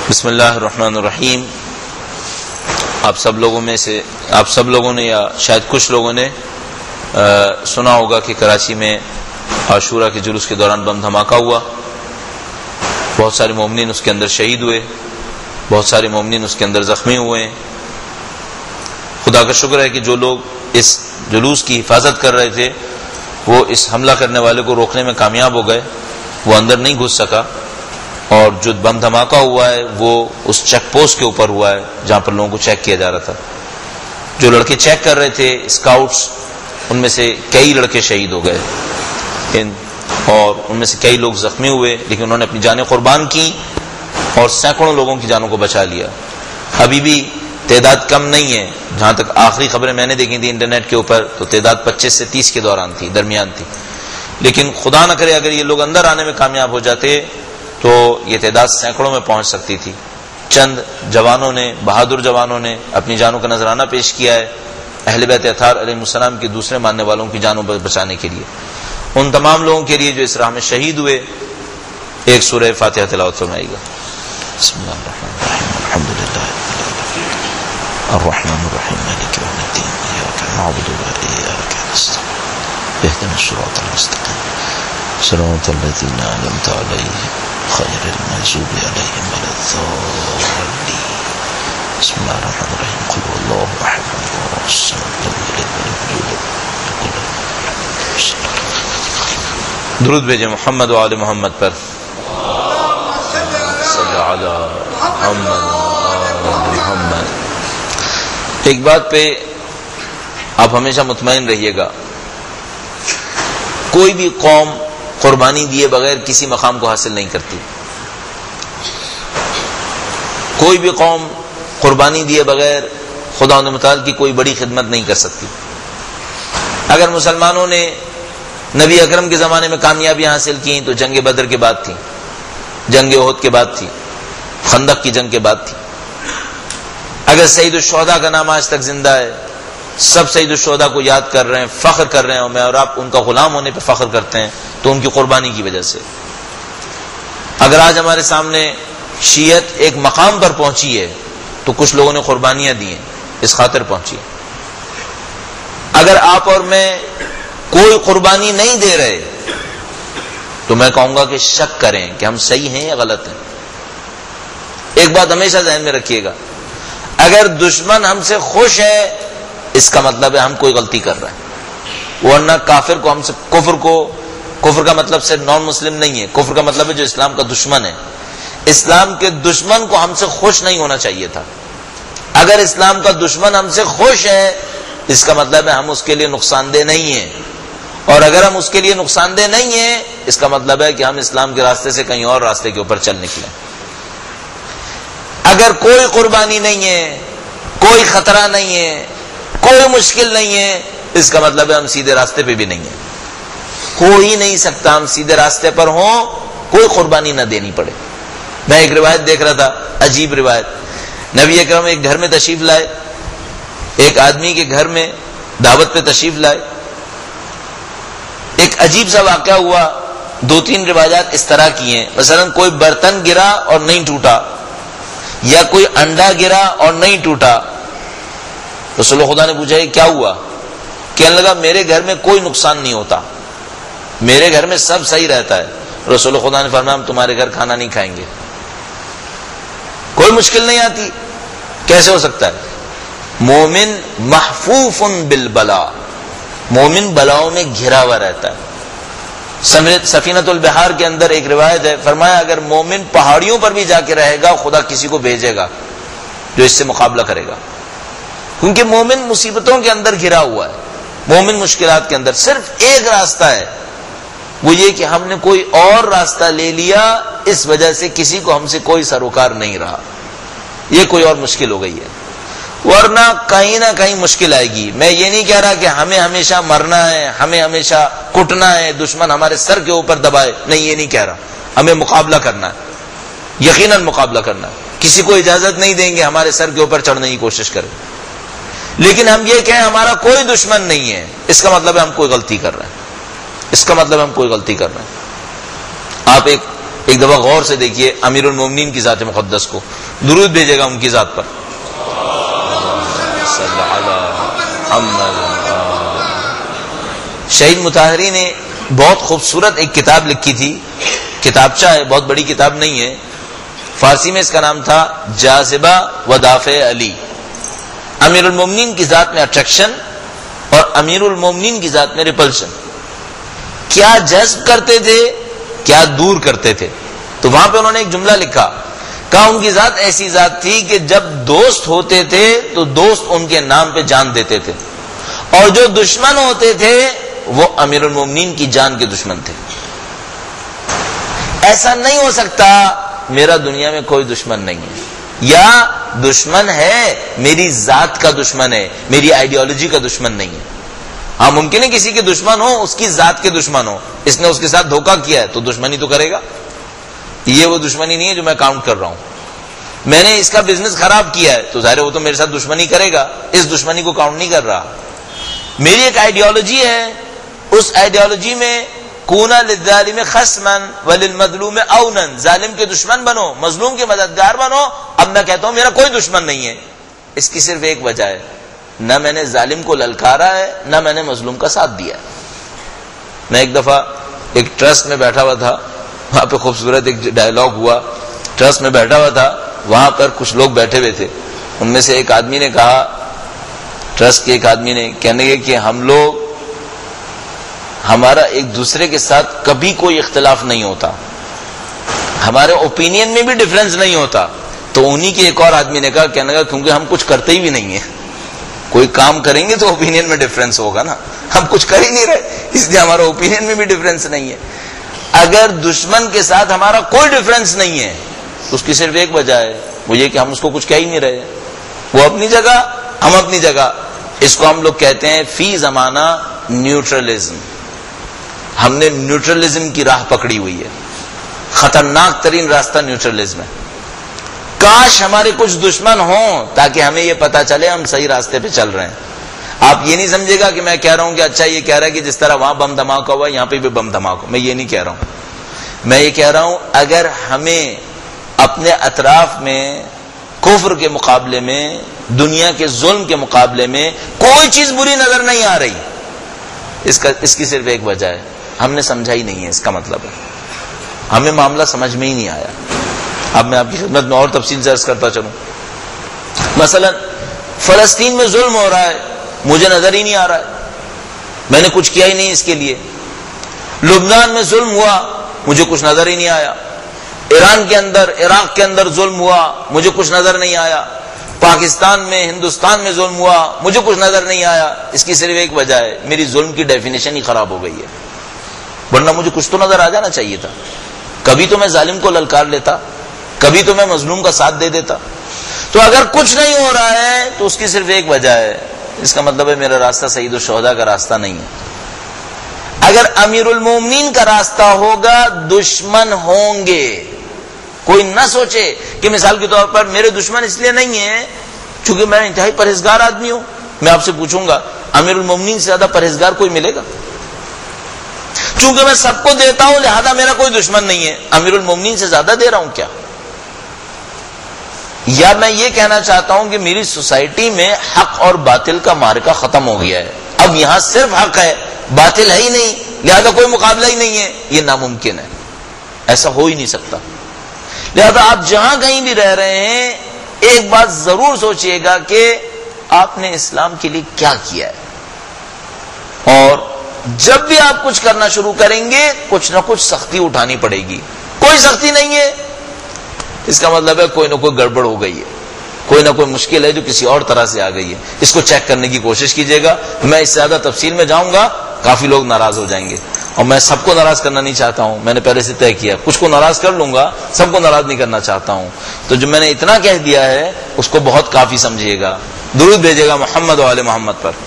بسم اللہ الرحمن الرحیم۔ آپ سب لوگوں نے یا شاید کچھ لوگوں نے سنا ہوگا کہ کراچی میں عاشورہ کے جلوس کے دوران بم دھماکہ ہوا، بہت سارے مومنین اس کے اندر شہید ہوئے، بہت سارے مومنین اس کے اندر زخمی ہوئے ہیں۔ خدا کا شکر ہے کہ جو لوگ اس جلوس کی حفاظت کر رہے تھے وہ اس حملہ کرنے والے کو روکنے میں کامیاب ہو گئے، وہ اندر نہیں گھس سکا، اور جو بم دھماکہ ہوا ہے وہ اس چیک پوسٹ کے اوپر ہوا ہے جہاں پر لوگوں کو چیک کیا جا رہا تھا۔ جو لڑکے چیک کر رہے تھے اسکاؤٹس، ان میں سے کئی لڑکے شہید ہو گئے اور ان میں سے کئی لوگ زخمی ہوئے، لیکن انہوں نے اپنی جانیں قربان کی اور سینکڑوں لوگوں کی جانوں کو بچا لیا۔ ابھی بھی تعداد کم نہیں ہے، جہاں تک آخری خبریں میں نے دیکھی تھی انٹرنیٹ کے اوپر تو تعداد 25 سے 30 کے درمیان تھی، لیکن خدا نہ کرے اگر یہ لوگ اندر آنے میں کامیاب ہو جاتے تو یہ تعداد سینکڑوں میں پہنچ سکتی تھی۔ چند جوانوں نے، بہادر جوانوں نے اپنی جانوں کا نذرانہ پیش کیا ہے اہل بیت اطہار علیہ السلام کے دوسرے ماننے والوں کی جانوں بچانے کے لیے۔ ان تمام لوگوں کے لیے جو اس راہ میں شہید ہوئے، ایک سورہ فاتحہ تلاوت فرمائے گا۔ بسم اللہ الرحمن الرحیم، الحمدللہ الرحمن الرحیم مالک یوم الدین، ایاک نعبد و ایاک نستعین، اهدنا الصراط المستقیم صراط الذین انعمت علیہم غیر المغضوب علیہم ولا الضالین۔ بسم اللہ الرحمن الرحیم، قل هو اللہ احد اللہ الصمد لم یلد ولم یولد ولم یکن له۔ درود بھیجیں محمد و آل محمد پر، صلی علی محمد و آل محمد۔ ایک بات پہ آپ ہمیشہ مطمئن رہیے گا، کوئی بھی قوم قربانی دیے بغیر کسی مقام کو حاصل نہیں کرتی، کوئی بھی قوم قربانی دیے بغیر خدا متعال کی کوئی بڑی خدمت نہیں کر سکتی۔ اگر مسلمانوں نے نبی اکرم کے زمانے میں کامیابی حاصل کی تو جنگ بدر کے بعد تھی، جنگ احد کے بعد تھی، خندق کی جنگ کے بعد تھی۔ اگر سید الشہداء کا نام آج تک زندہ ہے، سب سید الشہداء کو یاد کر رہے ہیں، فخر کر رہے ہیں، اور میں اور آپ ان کا غلام ہونے پہ فخر کرتے ہیں تو ان کی قربانی کی وجہ سے۔ اگر آج ہمارے سامنے شیعت ایک مقام پر پہنچی ہے تو کچھ لوگوں نے قربانیاں دی ہیں، اس خاطر پہنچی۔ اگر آپ اور میں کوئی قربانی نہیں دے رہے تو میں کہوں گا کہ شک کریں کہ ہم صحیح ہیں یا غلط ہیں۔ ایک بات ہمیشہ ذہن میں رکھیے گا، اگر دشمن ہم سے خوش ہے اس کا مطلب ہے ہم کوئی غلطی کر رہے ہیں، ورنہ کافر کو ہم سے کفر کا مطلب صرف نان مسلم نہیں ہے، کفر کا مطلب ہے جو اسلام کا دشمن ہے۔ اسلام کے دشمن کو ہم سے خوش نہیں ہونا چاہیے تھا۔ اگر اسلام کا دشمن ہم سے خوش ہے اس کا مطلب ہے ہم اس کے لیے نقصان دہ نہیں ہیں، اور اگر ہم اس کے لیے نقصان دہ نہیں ہیں اس کا مطلب ہے کہ ہم اسلام کے راستے سے کہیں اور راستے کے اوپر چل نکلیں۔ اگر کوئی قربانی نہیں ہے، کوئی خطرہ نہیں ہے، کوئی مشکل نہیں ہے، اس کا مطلب ہے ہم سیدھے راستے پہ بھی نہیں ہیں۔ ہو ہی نہیں سکتا ہم سیدھے راستے پر ہوں کوئی قربانی نہ دینی پڑے۔ میں ایک روایت دیکھ رہا تھا، عجیب روایت۔ نبی اکرم ایک گھر میں تشریف لائے، ایک آدمی کے گھر میں دعوت پہ تشریف لائے، ایک عجیب سا واقعہ ہوا۔ 2-3 روایات اس طرح کی ہیں، مثلا کوئی برتن گرا اور نہیں ٹوٹا، یا کوئی انڈا گرا اور نہیں ٹوٹا۔ رسول خدا نے پوچھا یہ کیا ہوا؟ کہنے لگا میرے گھر میں کوئی نقصان نہیں ہوتا، میرے گھر میں سب صحیح رہتا ہے۔ رسول خدا نے فرمایا ہم تمہارے گھر کھانا نہیں کھائیں گے۔ کوئی مشکل نہیں آتی، کیسے ہو سکتا ہے؟ مومن محفوف بالبلا، مومن بلاؤں میں گھرا ہوا رہتا ہے۔ سفینۃ البحار کے اندر ایک روایت ہے، فرمایا اگر مومن پہاڑیوں پر بھی جا کے رہے گا خدا کسی کو بھیجے گا جو اس سے مقابلہ کرے گا، کیونکہ مومن مصیبتوں کے اندر گھرا ہوا ہے، مومن مشکلات کے اندر۔ صرف ایک راستہ ہے، وہ یہ کہ ہم نے کوئی اور راستہ لے لیا، اس وجہ سے کسی کو ہم سے کوئی سروکار نہیں رہا، یہ کوئی اور مشکل ہو گئی ہے، ورنہ کہیں نہ کہیں مشکل آئے گی۔ میں یہ نہیں کہہ رہا کہ ہمیں ہمیشہ مرنا ہے، ہمیں ہمیشہ کٹنا ہے، دشمن ہمارے سر کے اوپر دبائے، نہیں یہ نہیں کہہ رہا۔ ہمیں مقابلہ کرنا ہے، یقیناً مقابلہ کرنا ہے، کسی کو اجازت نہیں دیں گے ہمارے سر کے اوپر چڑھنے کی کوشش کرے، لیکن ہم یہ کہیں ہمارا کوئی دشمن نہیں ہے، اس کا مطلب ہے ہم کوئی غلطی کر رہے ہیں، اس کا مطلب ہم کوئی غلطی کر رہے ہیں۔ آپ ایک ایک دفعہ غور سے دیکھیے امیر المومنین کی ذات مقدس کو، درود بھیجے گا ان کی ذات پر. شہید مطہری نے بہت خوبصورت ایک کتاب لکھی تھی، کتابچہ ہے، بہت بڑی کتاب نہیں ہے، فارسی میں اس کا نام تھا جاذبہ و دافع علی. امیر المومنین کی ذات میں اٹریکشن اور امیر المومنین کی ذات میں ریپلشن، کیا جذب کرتے تھے، کیا دور کرتے تھے. تو وہاں پہ انہوں نے ایک جملہ لکھا، کہا ان کی ذات ایسی ذات تھی کہ جب دوست ہوتے تھے تو دوست ان کے نام پہ جان دیتے تھے، اور جو دشمن ہوتے تھے وہ امیر المومنین کی جان کے دشمن تھے. ایسا نہیں ہو سکتا میرا دنیا میں کوئی دشمن نہیں ہے، یا دشمن ہے میری ذات کا دشمن ہے، میری آئیڈیالوجی کا دشمن نہیں ہے. ہاں ممکن ہے کسی کے دشمن ہو، اس کی ذات کے دشمن ہو، اس نے اس کے ساتھ دھوکہ کیا ہے تو دشمنی تو کرے گا. یہ وہ دشمنی نہیں ہے جو میں کاؤنٹ کر رہا ہوں. میں نے اس کا بزنس خراب کیا ہے تو ظاہر ہے وہ تو میرے ساتھ دشمنی کرے گا، اس دشمنی کو کاؤنٹ نہیں کر رہا. میری ایک آئیڈیالوجی ہے، اس آئیڈیالوجی میں کونا للظالم خصما وللمظلوم اونا، ظالم کے دشمن بنو، مظلوم کے مددگار بنو. اب میں کہتا ہوں میرا کوئی دشمن نہیں ہے. اس کی صرف ایک وجہ ہے، نہ میں نے ظالم کو للکارا ہے، نہ میں نے مظلوم کا ساتھ دیا ہے. میں ایک دفعہ ایک ٹرسٹ میں بیٹھا ہوا تھا، وہاں پہ خوبصورت ایک ڈائلاگ ہوا. ٹرسٹ میں بیٹھا ہوا تھا، وہاں پر کچھ لوگ بیٹھے ہوئے تھے. ان میں سے ایک آدمی نے کہا، ٹرسٹ کے ایک آدمی نے کہنے لگے کہ ہم لوگ، ہمارا ایک دوسرے کے ساتھ کبھی کوئی اختلاف نہیں ہوتا، ہمارے اوپینین میں بھی ڈفرنس نہیں ہوتا. تو انہی کے ایک اور آدمی نے کہا، کہنے لگا کیونکہ ہم کچھ کرتے ہی بھی نہیں ہیں، کوئی کام کریں گے تو اوپینین میں ڈفرنس ہوگا نا، ہم کچھ کر ہی نہیں رہے اس لیے ہمارا اوپینین میں بھی ڈفرنس نہیں ہے. اگر دشمن کے ساتھ ہمارا کوئی ڈفرنس نہیں ہے اس کی صرف ایک وجہ ہے، وہ یہ کہ ہم اس کو کچھ کہہ ہی نہیں رہے. وہ اپنی جگہ، ہم اپنی جگہ. اس کو ہم لوگ کہتے ہیں فی زمانہ نیوٹرلزم. ہم نے نیوٹرلزم کی راہ پکڑی ہوئی ہے، خطرناک ترین راستہ نیوٹرلزم ہے. کاش ہمارے کچھ دشمن ہوں تاکہ ہمیں یہ پتا چلے ہم صحیح راستے پہ چل رہے ہیں. آپ یہ نہیں سمجھے گا کہ میں کہہ رہا ہوں کہ اچھا یہ کہہ رہا ہے کہ جس طرح وہاں بم دھماکہ ہوا یہاں پہ بھی بم دھماکہ. میں یہ نہیں کہہ رہا ہوں. میں یہ کہہ رہا ہوں اگر ہمیں اپنے اطراف میں کفر کے مقابلے میں، دنیا کے ظلم کے مقابلے میں کوئی چیز بری نظر نہیں آ رہی، اس کی صرف ایک وجہ ہے، ہم نے سمجھا ہی نہیں ہے. اس کا مطلب ہے ہمیں معاملہ سمجھ میں ہی نہیں آیا. اب میں آپ کی خدمت میں اور تفصیل سے عرض کرتا چلوں. مثلا فلسطین میں ظلم ہو رہا ہے، مجھے نظر ہی نہیں آ رہا ہے، میں نے کچھ کیا ہی نہیں اس کے لیے. لبنان میں ظلم ہوا، مجھے کچھ نظر ہی نہیں آیا. ایران کے اندر، عراق کے اندر ظلم ہوا، مجھے کچھ نظر نہیں آیا. پاکستان میں، ہندوستان میں ظلم ہوا، مجھے کچھ نظر نہیں آیا. اس کی صرف ایک وجہ ہے، میری ظلم کی ڈیفینیشن ہی خراب ہو گئی ہے. ورنہ مجھے کچھ تو نظر آ جانا چاہیے تھا. کبھی تو میں ظالم کو للکار لیتا، کبھی تو میں مظلوم کا ساتھ دے دیتا. تو اگر کچھ نہیں ہو رہا ہے تو اس کی صرف ایک وجہ ہے، اس کا مطلب ہے میرا راستہ سید الشہداء کا راستہ نہیں ہے. اگر امیر المومنین کا راستہ ہوگا دشمن ہوں گے. کوئی نہ سوچے کہ مثال کے طور پر میرے دشمن اس لیے نہیں ہیں چونکہ میں انتہائی پرہیزگار آدمی ہوں. میں آپ سے پوچھوں گا امیر المومنین سے زیادہ پرہیزگار کوئی ملے گا؟ چونکہ میں سب کو دیتا ہوں لہذا میرا کوئی دشمن نہیں ہے. امیر المومنین سے زیادہ دے رہا ہوں کیا؟ یا میں یہ کہنا چاہتا ہوں کہ میری سوسائٹی میں حق اور باطل کا معرکہ ختم ہو گیا ہے، اب یہاں صرف حق ہے، باطل ہے ہی نہیں، لہذا کوئی مقابلہ ہی نہیں ہے. یہ ناممکن ہے، ایسا ہو ہی نہیں سکتا. لہذا آپ جہاں کہیں بھی رہ رہے ہیں ایک بات ضرور سوچئے گا کہ آپ نے اسلام کے لیے کیا کیا ہے. اور جب بھی آپ کچھ کرنا شروع کریں گے کچھ نہ کچھ سختی اٹھانی پڑے گی. کوئی سختی نہیں ہے اس کا مطلب ہے کوئی نہ کوئی گڑبڑ ہو گئی ہے، کوئی نہ کوئی مشکل ہے جو کسی اور طرح سے آ گئی ہے. اس کو چیک کرنے کی کوشش کیجئے گا. میں اس سے زیادہ تفصیل میں جاؤں گا کافی لوگ ناراض ہو جائیں گے، اور میں سب کو ناراض کرنا نہیں چاہتا ہوں. میں نے پہلے سے طے کیا، کچھ کو ناراض کر لوں گا، سب کو ناراض نہیں کرنا چاہتا ہوں. تو جو میں نے اتنا کہہ دیا ہے اس کو بہت کافی سمجھیے گا. درود بھیجیے گا محمد و آل محمد پر.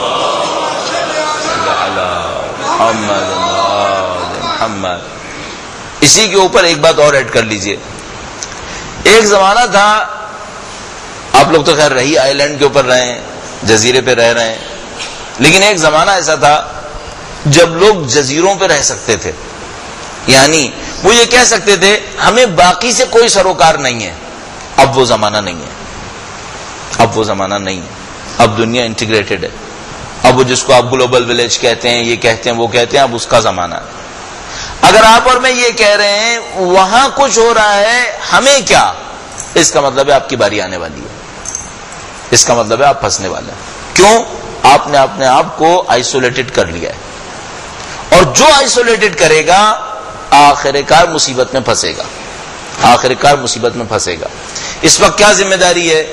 محمد. اسی کے اوپر ایک بات اور ایڈ کر لیجئے. ایک زمانہ تھا، آپ لوگ تو خیر رہی آئی لینڈ کے اوپر رہے ہیں، جزیرے پہ رہ رہے ہیں، لیکن ایک زمانہ ایسا تھا جب لوگ جزیروں پہ رہ سکتے تھے. یعنی وہ یہ کہہ سکتے تھے ہمیں باقی سے کوئی سروکار نہیں ہے. اب وہ زمانہ نہیں ہے. اب وہ زمانہ نہیں ہے. اب دنیا انٹیگریٹڈ ہے. اب وہ جس کو آپ گلوبل ولیج کہتے ہیں، یہ کہتے ہیں، وہ کہتے ہیں، اب اس کا زمانہ ہے. اگر آپ اور میں یہ کہہ رہے ہیں وہاں کچھ ہو رہا ہے ہمیں کیا، اس کا مطلب ہے آپ کی باری آنے والی ہے. اس کا مطلب ہے آپ پھنسنے والے ہیں. کیوں؟ آپ نے اپنے آپ کو آئسولیٹڈ کر لیا ہے. اور جو آئسولیٹڈ کرے گا آخر کار مصیبت میں پھنسے گا. آخر کار مصیبت میں پھنسے گا. اس وقت کیا ذمہ داری ہے؟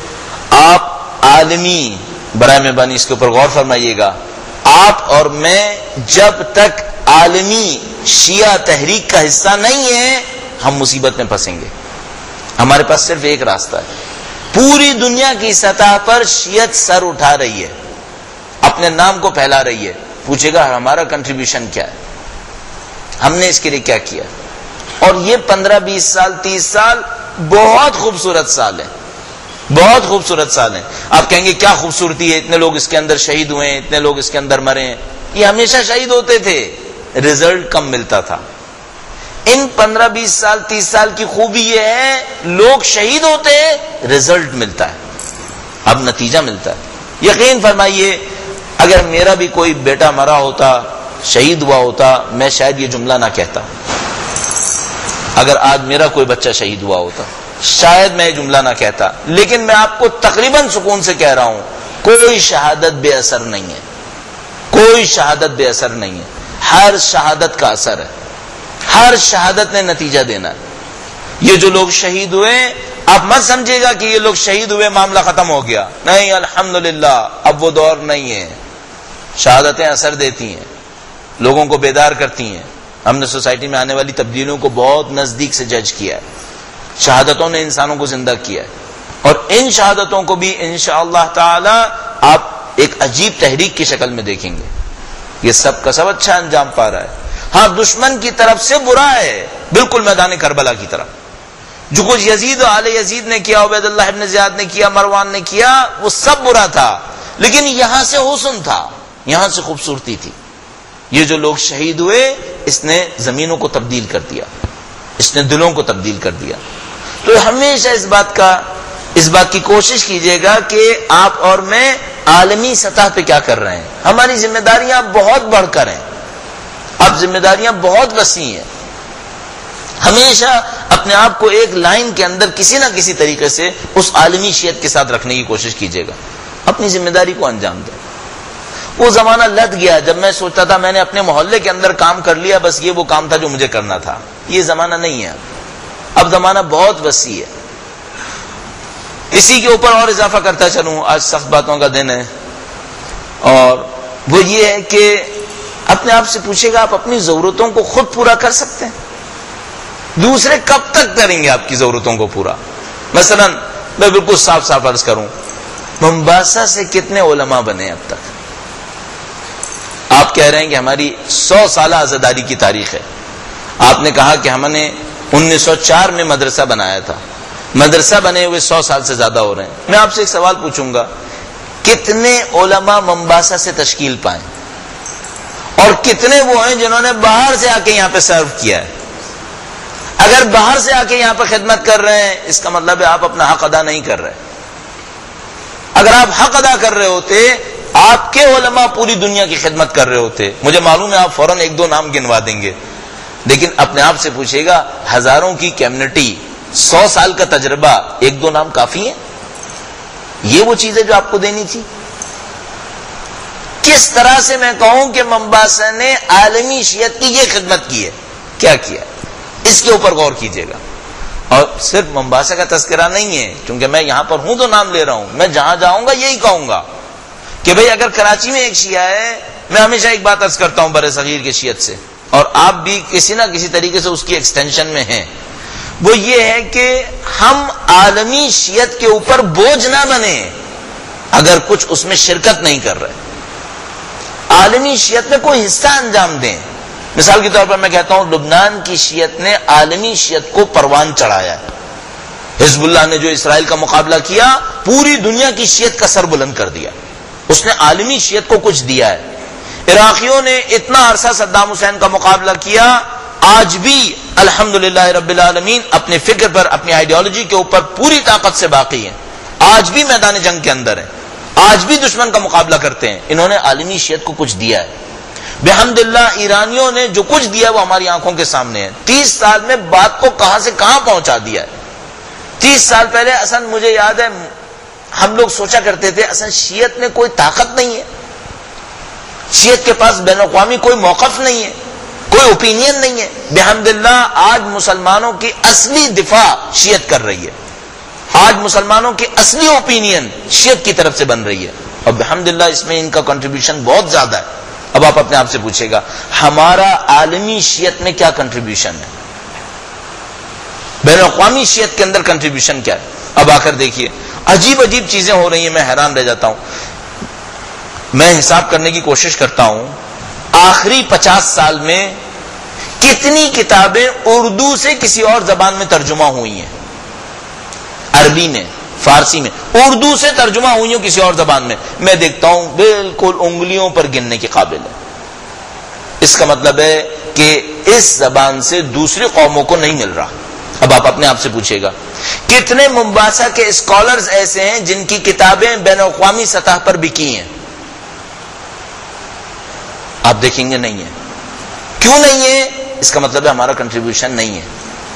آپ عالمی، برائے مہربانی اس کے اوپر غور فرمائیے گا، آپ اور میں جب تک عالمی شیعہ تحریک کا حصہ نہیں ہے ہم مصیبت میں پھنسیں گے. ہمارے پاس صرف ایک راستہ ہے. پوری دنیا کی سطح پر شیعت سر اٹھا رہی ہے، اپنے نام کو پھیلا رہی ہے. پوچھے گا ہمارا کنٹریبیوشن کیا ہے، ہم نے اس کے لیے کیا کیا. اور یہ 15 20 سال 30 سال بہت خوبصورت سال ہیں، بہت خوبصورت سال ہیں. آپ کہیں گے کیا خوبصورتی ہے، اتنے لوگ اس کے اندر شہید ہوئے ہیں، اتنے لوگ اس کے اندر مرے ہیں. یہ ہمیشہ شہید ہوتے تھے، رزلٹ کم ملتا تھا. ان 15 20 سال 30 سال کی خوبی یہ ہے لوگ شہید ہوتے ہیں، رزلٹ ملتا ہے، اب نتیجہ ملتا ہے. یقین فرمائیے اگر میرا بھی کوئی بیٹا مرا ہوتا، شہید ہوا ہوتا، میں شاید یہ جملہ نہ کہتا. اگر آج میرا کوئی بچہ شہید ہوا ہوتا شاید میں یہ جملہ نہ کہتا. لیکن میں آپ کو تقریباً سکون سے کہہ رہا ہوں کوئی شہادت بے اثر نہیں ہے. کوئی شہادت بے اثر نہیں ہے. ہر شہادت کا اثر ہے. ہر شہادت نے نتیجہ دینا ہے. یہ جو لوگ شہید ہوئے آپ مت سمجھے گا کہ یہ لوگ شہید ہوئے معاملہ ختم ہو گیا. نہیں، الحمدللہ اب وہ دور نہیں ہے. شہادتیں اثر دیتی ہیں، لوگوں کو بیدار کرتی ہیں. ہم نے سوسائٹی میں آنے والی تبدیلیوں کو بہت نزدیک سے جج کیا ہے. شہادتوں نے انسانوں کو زندہ کیا ہے. اور ان شہادتوں کو بھی انشاءاللہ تعالی آپ ایک عجیب تحریک کی شکل میں دیکھیں گے. یہ سب کا سب اچھا انجام پا رہا ہے. ہاں دشمن کی طرف سے برا ہے، بالکل میدان کربلا کی طرف. جو کچھ یزید و آل یزید نے کیا، عبید اللہ ابن زیاد نے کیا، مروان نے کیا، وہ سب برا تھا. لیکن یہاں سے حسن تھا، یہاں سے خوبصورتی تھی. یہ جو لوگ شہید ہوئے اس نے زمینوں کو تبدیل کر دیا، اس نے دلوں کو تبدیل کر دیا. تو ہمیشہ اس بات کی کوشش کیجیے گا کہ آپ اور میں عالمی سطح پہ کیا کر رہے ہیں. ہماری ذمہ داریاں بہت بڑھ کر ہیں، اب ذمہ داریاں بہت وسیع ہیں. ہمیشہ اپنے آپ کو ایک لائن کے اندر کسی نہ کسی طریقے سے اس عالمی شیعت کے ساتھ رکھنے کی کوشش کیجیے گا. اپنی ذمہ داری کو انجام دیں. وہ زمانہ لد گیا جب میں سوچتا تھا میں نے اپنے محلے کے اندر کام کر لیا، بس یہ وہ کام تھا جو مجھے کرنا تھا. یہ زمانہ نہیں ہے. اب زمانہ بہت وسیع ہے. اسی کے اوپر اور اضافہ کرتا چلوں، آج سخت باتوں کا دن ہے، اور وہ یہ ہے کہ اپنے آپ سے پوچھے گا آپ اپنی ضرورتوں کو خود پورا کر سکتے ہیں؟ دوسرے کب تک کریں گے آپ کی ضرورتوں کو پورا؟ مثلا میں بالکل صاف صاف عرض کروں، ممباسا سے کتنے علماء بنے اب تک؟ آپ کہہ رہے ہیں کہ ہماری 100 سالہ عزاداری کی تاریخ ہے. آپ نے کہا کہ ہم نے 1904 میں مدرسہ بنایا تھا. مدرسہ بنے ہوئے 100 سال سے زیادہ ہو رہے ہیں. میں آپ سے ایک سوال پوچھوں گا، کتنے علماء ممباسا سے تشکیل پائیں اور کتنے وہ ہیں جنہوں نے باہر سے آ کے یہاں پہ سرو کیا ہے؟ اگر باہر سے آ کے یہاں پہ خدمت کر رہے ہیں اس کا مطلب ہے آپ اپنا حق ادا نہیں کر رہے. اگر آپ حق ادا کر رہے ہوتے آپ کے علماء پوری دنیا کی خدمت کر رہے ہوتے. مجھے معلوم ہے آپ فوراً 1 2 نام گنوا دیں گے، لیکن اپنے آپ سے پوچھے گا ہزاروں کی کمیونٹی، 100 سال کا تجربہ، 1 2 نام کافی ہے؟ یہ وہ چیزیں جو آپ کو دینی تھی. کس طرح سے میں کہوں کہ ممباسا نے عالمی شیعت کی یہ خدمت کی ہے، کیا کیا؟ اس کے اوپر غور کیجیے گا. اور صرف ممباسا کا تذکرہ نہیں ہے، کیونکہ میں یہاں پر ہوں تو نام لے رہا ہوں. میں جہاں جاؤں گا یہی کہوں گا کہ بھئی اگر کراچی میں ایک شیعہ ہے، میں ہمیشہ ایک بات عرض کرتا ہوں بر صغیر کے شیعت سے، اور آپ بھی کسی نہ کسی طریقے سے اس کی ایکسٹینشن میں ہیں، وہ یہ ہے کہ ہم عالمی شیعت کے اوپر بوجھ نہ بنے اگر کچھ اس میں شرکت نہیں کر رہے. عالمی شیعت میں کوئی حصہ انجام دیں. مثال کے طور پر میں کہتا ہوں لبنان کی شیعت نے عالمی شیعت کو پروان چڑھایا ہے. حزب اللہ نے جو اسرائیل کا مقابلہ کیا پوری دنیا کی شیعت کا سر بلند کر دیا. اس نے عالمی شیعت کو کچھ دیا ہے. عراقیوں نے اتنا عرصہ صدام حسین کا مقابلہ کیا آج بھی الحمدللہ رب العالمین اپنے فکر پر، اپنی آئیڈیالوجی کے اوپر پوری طاقت سے باقی ہیں، آج بھی میدان جنگ کے اندر ہیں، آج بھی دشمن کا مقابلہ کرتے ہیں۔ انہوں نے عالمی شیعت کو کچھ دیا ہے بحمدللہ، ایرانیوں نے جو کچھ دیا وہ ہماری آنکھوں کے سامنے ہے۔ 30 سال میں بات کو کہاں سے کہاں پہنچا دیا ہے۔ 30 سال پہلے اصلا مجھے یاد ہے ہم لوگ سوچا کرتے تھے اصلا شیعت میں کوئی طاقت نہیں ہے، شیعت کے پاس بین الاقوامی کوئی موقف نہیں ہے، کوئی اوپینین نہیں ہے۔ بحمدللہ آج مسلمانوں کی اصلی دفاع شیعت کر رہی ہے، آج مسلمانوں کی اصلی اوپینین شیعت کی طرف سے بن رہی ہے، اور بحمدللہ اس میں ان کا کنٹریبیوشن بہت زیادہ ہے۔ اب آپ اپنے آپ سے پوچھے گا ہمارا عالمی شیعت میں کیا کنٹریبیوشن ہے، بین الاقوامی شیعت کے اندر کنٹریبیوشن کیا ہے؟ اب آ کر دیکھیے عجیب عجیب چیزیں ہو رہی ہیں، میں حیران رہ جاتا ہوں۔ میں حساب کرنے کی کوشش کرتا ہوں آخری 50 سال میں کتنی کتابیں اردو سے کسی اور زبان میں ترجمہ ہوئی ہیں، عربی میں، فارسی میں، اردو سے ترجمہ ہوئی ہوں کسی اور زبان میں، میں دیکھتا ہوں بالکل انگلیوں پر گننے کے قابل ہے۔ اس کا مطلب ہے کہ اس زبان سے دوسری قوموں کو نہیں مل رہا۔ اب آپ اپنے آپ سے پوچھے گا کتنے ممباسا کے اسکالرز ایسے ہیں جن کی کتابیں بین الاقوامی سطح پر بکی ہیں؟ آپ دیکھیں گے نہیں ہے۔ کیوں نہیں ہے؟ اس کا مطلب ہے ہمارا کنٹریبیوشن نہیں ہے۔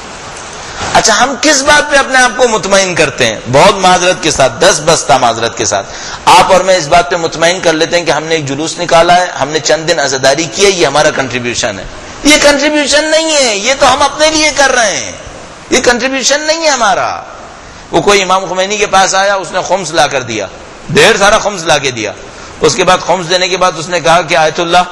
اچھا ہم کس بات پہ اپنے آپ کو مطمئن کرتے ہیں؟ بہت معذرت کے ساتھ، 10 بستہ معذرت کے ساتھ آپ اور میں اس بات پہ مطمئن کر لیتے ہیں کہ ہم نے ایک جلوس نکالا ہے، ہم نے چند دن عزاداری کی ہے، یہ ہمارا کنٹریبیوشن ہے۔ یہ کنٹریبیوشن نہیں ہے، یہ تو ہم اپنے لیے کر رہے ہیں، یہ کنٹریبیوشن نہیں ہے ہمارا۔ وہ کوئی امام خمینی کے پاس آیا، اس نے خمس لا کر دیا، ڈھیر سارا خمس لا کے دیا۔ اس کے بعد خمس دینے کے بعد اس نے کہا کہ آیت اللہ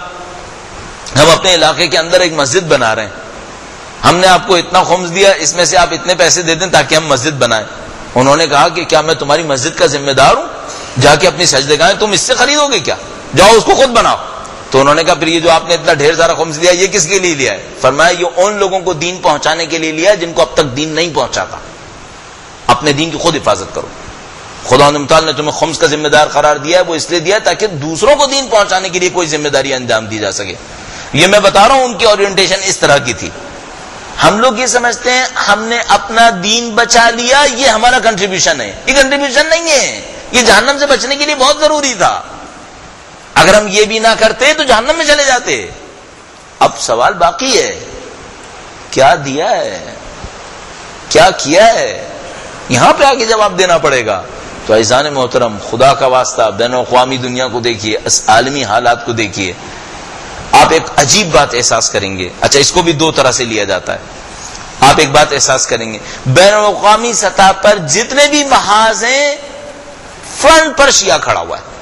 ہم اپنے علاقے کے اندر ایک مسجد بنا رہے ہیں، ہم نے آپ کو اتنا خمس دیا، اس میں سے آپ اتنے پیسے دے دیں تاکہ ہم مسجد بنائیں۔ انہوں نے کہا کہ کیا میں تمہاری مسجد کا ذمہ دار ہوں؟ جا کے اپنی سجدگاہیں تم اس سے خریدو گے کیا؟ جاؤ اس کو خود بناؤ۔ تو انہوں نے کہا پھر یہ جو آپ نے اتنا ڈھیر سارا خمس دیا یہ کس کے لیے لیا ہے؟ فرمایا یہ ان لوگوں کو دین پہنچانے کے لیے لیا ہے جن کو اب تک دین نہیں پہنچا تھا۔ اپنے دین کی خود حفاظت کرو۔ خدا متعال نے تمہیں خمس کا ذمہ دار قرار دیا ہے، وہ اس لیے دیا ہے تاکہ دوسروں کو دین پہنچانے کے لیے کوئی ذمہ داری انجام دی جا سکے۔ یہ میں بتا رہا ہوں ان کی اورینٹیشن اس طرح کی تھی۔ ہم لوگ یہ سمجھتے ہیں ہم نے اپنا دین بچا لیا، یہ ہمارا کنٹریبیوشن ہے۔ یہ کنٹریبیوشن نہیں ہے، یہ جہنم سے بچنے کے لیے بہت ضروری تھا۔ اگر ہم یہ بھی نہ کرتے تو جہنم میں چلے جاتے۔ اب سوال باقی ہے کیا دیا ہے، کیا کیا ہے، یہاں پہ آگے جواب دینا پڑے گا۔ تو عزیزان محترم خدا کا واسطہ بین الاقوامی دنیا کو دیکھیے، عالمی حالات کو دیکھیے، آپ ایک عجیب بات احساس کریں گے۔ اچھا اس کو بھی دو طرح سے لیا جاتا ہے۔ آپ ایک بات احساس کریں گے بین الاقوامی سطح پر جتنے بھی محاذ ہیں فرنٹ پر شیعہ کھڑا ہوا ہے،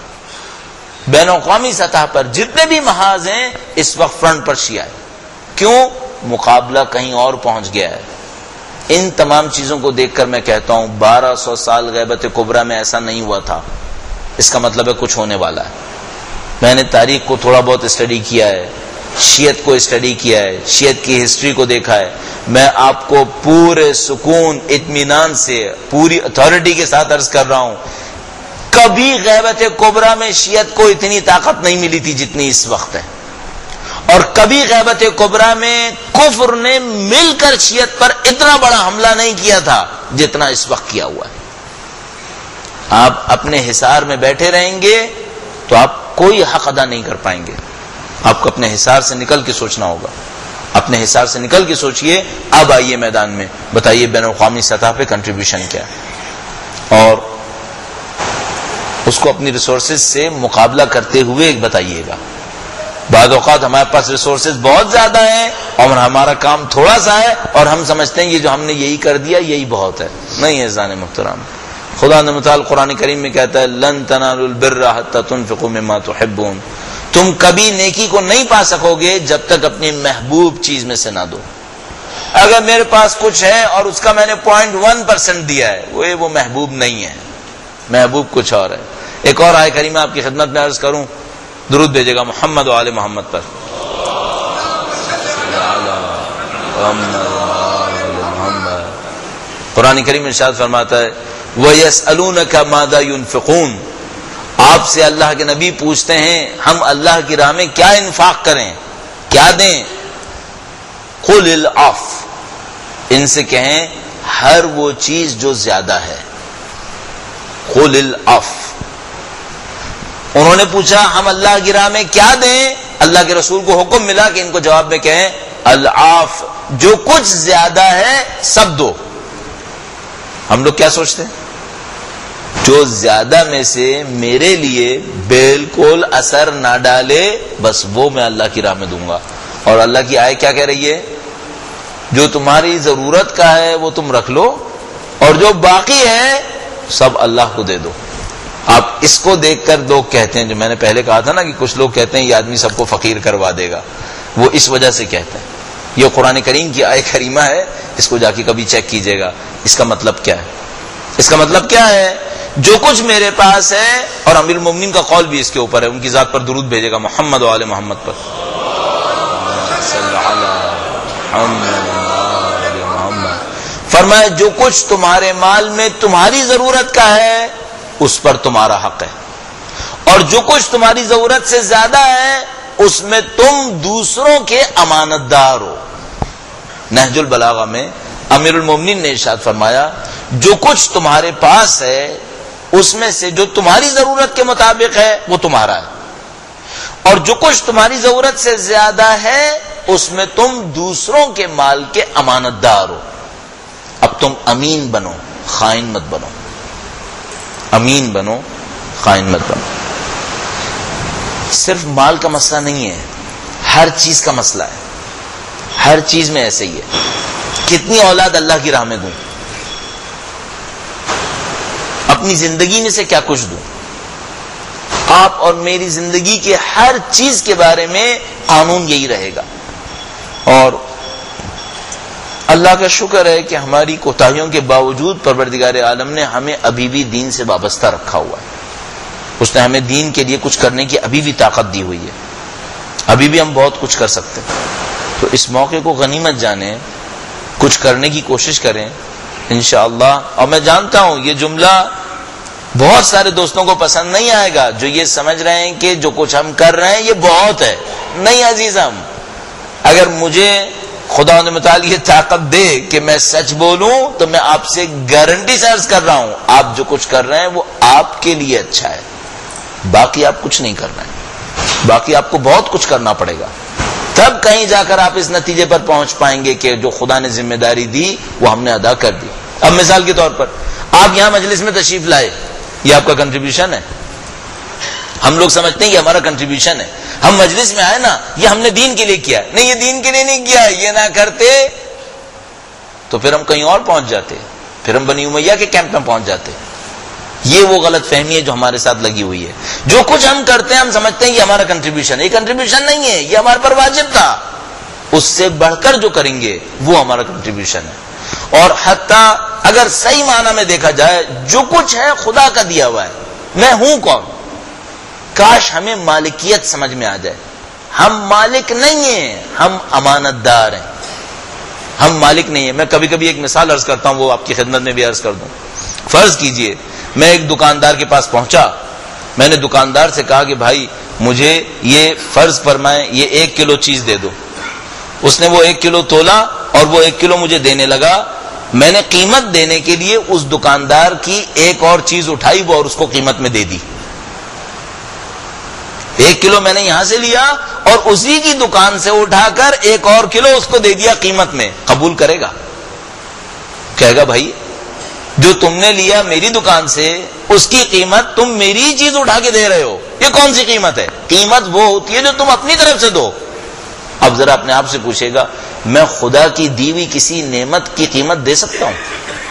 بین الاقوامی سطح پر جتنے بھی محاذ ہیں اس وقت فرنٹ پر شیعہ ہے۔ کیوں؟ مقابلہ کہیں اور پہنچ گیا ہے۔ ان تمام چیزوں کو دیکھ کر میں کہتا ہوں 1200 سال غیبت کبریٰ میں ایسا نہیں ہوا تھا، اس کا مطلب ہے کچھ ہونے والا ہے۔ میں نے تاریخ کو تھوڑا بہت اسٹڈی کیا ہے، شیعت کو اسٹڈی کیا ہے، شیعت کی ہسٹری کو دیکھا ہے۔ میں آپ کو پورے سکون اطمینان سے پوری اتھارٹی کے ساتھ عرض کر رہا ہوں کبھی غیبت کبریٰ میں شیعت کو اتنی طاقت نہیں ملی تھی جتنی اس وقت ہے، اور کبھی غیبت کبریٰ میں کفر نے مل کر شیعت پر اتنا بڑا حملہ نہیں کیا تھا جتنا اس وقت کیا ہوا ہے۔ آپ اپنے حصار میں بیٹھے رہیں گے تو آپ کوئی حق ادا نہیں کر پائیں گے۔ آپ کو اپنے حصار سے نکل کے سوچنا ہوگا، اپنے حصار سے نکل کے سوچئے۔ اب آئیے میدان میں، بتائیے بین الاقوامی سطح پہ کنٹریبیوشن کیا ہے، اور اس کو اپنی ریسورسز سے مقابلہ کرتے ہوئے بتائیے گا۔ بعض اوقات ہمارے پاس ریسورسز بہت زیادہ ہیں اور ہمارا کام تھوڑا سا ہے، اور ہم سمجھتے ہیں یہ جو ہم نے یہی کر دیا یہی بہت ہے۔ نہیں ہے عزیزان محترم، خدا نے متعال قرآن کریم میں کہتا ہے لن تنالوا البر حتى تنفقوا مما تحبون، تم کبھی نیکی کو نہیں پا سکو گے جب تک اپنی محبوب چیز میں سے نہ دو۔ اگر میرے پاس کچھ ہے اور اس کا میں نے 0.1% دیا ہے وہ محبوب نہیں ہے، محبوب کچھ اور ہے۔ ایک اور آیت کریمہ آپ کی خدمت میں عرض کروں، درود بھیجے گا محمد و آل محمد پر۔ قرآن کریم ارشاد فرماتا ہے وَيَسْأَلُونَكَ مَاذَا يُنْفِقُونَ، آپ سے اللہ کے نبی پوچھتے ہیں ہم اللہ کی راہ میں کیا انفاق کریں، کیا دیں۔ قل العف، ان سے کہیں ہر وہ چیز جو زیادہ ہے. قل العف. انہوں نے پوچھا ہم اللہ کی راہ میں کیا دیں؟ اللہ کے رسول کو حکم ملا کہ ان کو جواب میں کہیں العف، جو کچھ زیادہ ہے سب دو. ہم لوگ کیا سوچتے ہیں؟ جو زیادہ میں سے میرے لیے بالکل اثر نہ ڈالے بس وہ میں اللہ کی راہ میں دوں گا. اور اللہ کی آیت کیا کہہ رہی ہے؟ جو تمہاری ضرورت کا ہے وہ تم رکھ لو اور جو باقی ہے سب اللہ کو دے دو. آپ اس کو دیکھ کر لوگ کہتے ہیں، جو میں نے پہلے کہا تھا نا کہ کچھ لوگ کہتے ہیں یہ آدمی سب کو فقیر کروا دے گا، وہ اس وجہ سے کہتے ہیں. یہ قرآن کریم کی آیت کریمہ ہے، اس کو جا کے کبھی چیک کیجئے گا. اس کا مطلب کیا ہے؟ اس کا مطلب کیا ہے؟ جو کچھ میرے پاس ہے، اور امیر المومنین کا قول بھی اس کے اوپر ہے، ان کی ذات پر درود بھیجے گا محمد و آل محمد پر. فرمایا جو کچھ تمہارے مال میں تمہاری ضرورت کا ہے اس پر تمہارا حق ہے، اور جو کچھ تمہاری ضرورت سے زیادہ ہے اس میں تم دوسروں کے امانت دار ہو. نہج البلاغہ میں امیر المومنین نے ارشاد فرمایا جو کچھ تمہارے پاس ہے اس میں سے جو تمہاری ضرورت کے مطابق ہے وہ تمہارا ہے، اور جو کچھ تمہاری ضرورت سے زیادہ ہے اس میں تم دوسروں کے مال کے امانت دار ہو. اب تم امین بنو، خائن مت بنو. امین بنو، خائن مت بنو. صرف مال کا مسئلہ نہیں ہے، ہر چیز کا مسئلہ ہے. ہر چیز میں ایسے ہی ہے. کتنی اولاد اللہ کی راہ میں دوں؟ اپنی زندگی میں سے کیا کچھ دوں؟ آپ اور میری زندگی کے ہر چیز کے بارے میں قانون یہی رہے گا. اور اللہ کا شکر ہے کہ ہماری کوتاہیوں کے باوجود پروردگار عالم نے ہمیں ابھی بھی دین سے وابستہ رکھا ہوا ہے. اس نے ہمیں دین کے لیے کچھ کرنے کی ابھی بھی طاقت دی ہوئی ہے. ابھی بھی ہم بہت کچھ کر سکتے ہیں. تو اس موقع کو غنیمت جانیں، کچھ کرنے کی کوشش کریں انشاءاللہ. اور میں جانتا ہوں یہ جملہ بہت سارے دوستوں کو پسند نہیں آئے گا جو یہ سمجھ رہے ہیں کہ جو کچھ ہم کر رہے ہیں یہ بہت ہے. نہیں عزیزم، اگر مجھے خدا متعال یہ طاقت دے کہ میں سچ بولوں تو میں آپ سے گارنٹی سے عرض کر رہا ہوں آپ جو کچھ کر رہے ہیں وہ آپ کے لیے اچھا ہے. باقی آپ کچھ نہیں کر رہے ہیں، باقی آپ کو بہت کچھ کرنا پڑے گا. تب کہیں جا کر آپ اس نتیجے پر پہنچ پائیں گے کہ جو خدا نے ذمہ داری دی وہ ہم نے ادا کر دی. اب مثال کے طور پر آپ یہاں مجلس میں تشریف لائے، یہ آپ کا کنٹریبیوشن ہے. ہم لوگ سمجھتے ہیں یہ ہمارا کنٹریبیوشن ہے. ہم مجلس میں آئے نا، یہ ہم نے دین کے لیے کیا. نہیں، یہ دین کے لیے نہیں کیا. یہ نہ کرتے تو پھر ہم کہیں اور پہنچ جاتے، پھر ہم بنی امیہ کے کیمپ میں پہنچ جاتے. یہ وہ غلط فہمی ہے جو ہمارے ساتھ لگی ہوئی ہے. جو کچھ ہم کرتے ہیں ہم سمجھتے ہیں یہ ہمارا کنٹریبیوشن ہے. یہ کنٹریبیوشن نہیں ہے، یہ ہمارے پر واجب تھا. اس سے بڑھ کر جو کریں گے وہ ہمارا کنٹریبیوشن ہے. اور حتیٰ اگر صحیح معنی میں دیکھا جائے جو کچھ ہے خدا کا دیا ہوا ہے. میں ہوں کون؟ کاش ہمیں مالکیت سمجھ میں آ جائے. ہم مالک نہیں ہیں، ہم امانت دار ہیں. ہم مالک نہیں ہیں. میں کبھی کبھی ایک مثال عرض کرتا ہوں، وہ آپ کی خدمت میں بھی عرض کر دوں. فرض کیجئے میں ایک دکاندار کے پاس پہنچا. میں نے دکاندار سے کہا کہ بھائی مجھے یہ فرض فرمائیں یہ 1 کلو چیز دے دو. اس نے وہ 1 کلو تولا اور وہ 1 کلو مجھے دینے لگا. میں نے قیمت دینے کے لیے اس دکاندار کی ایک اور چیز اٹھائی وہ اور اس کو قیمت میں دے دی. 1 کلو میں نے یہاں سے لیا اور اسی کی دکان سے اٹھا کر 1 اور کلو اس کو دے دیا قیمت میں. قبول کرے گا؟ کہے گا بھائی جو تم نے لیا میری دکان سے اس کی قیمت تم میری چیز اٹھا کے دے رہے ہو. یہ کون سی قیمت ہے؟ قیمت وہ ہوتی ہے جو تم اپنی طرف سے دو. اب ذرا اپنے آپ سے پوچھے گا میں خدا کی دی ہوئی کسی نعمت کی قیمت دے سکتا ہوں؟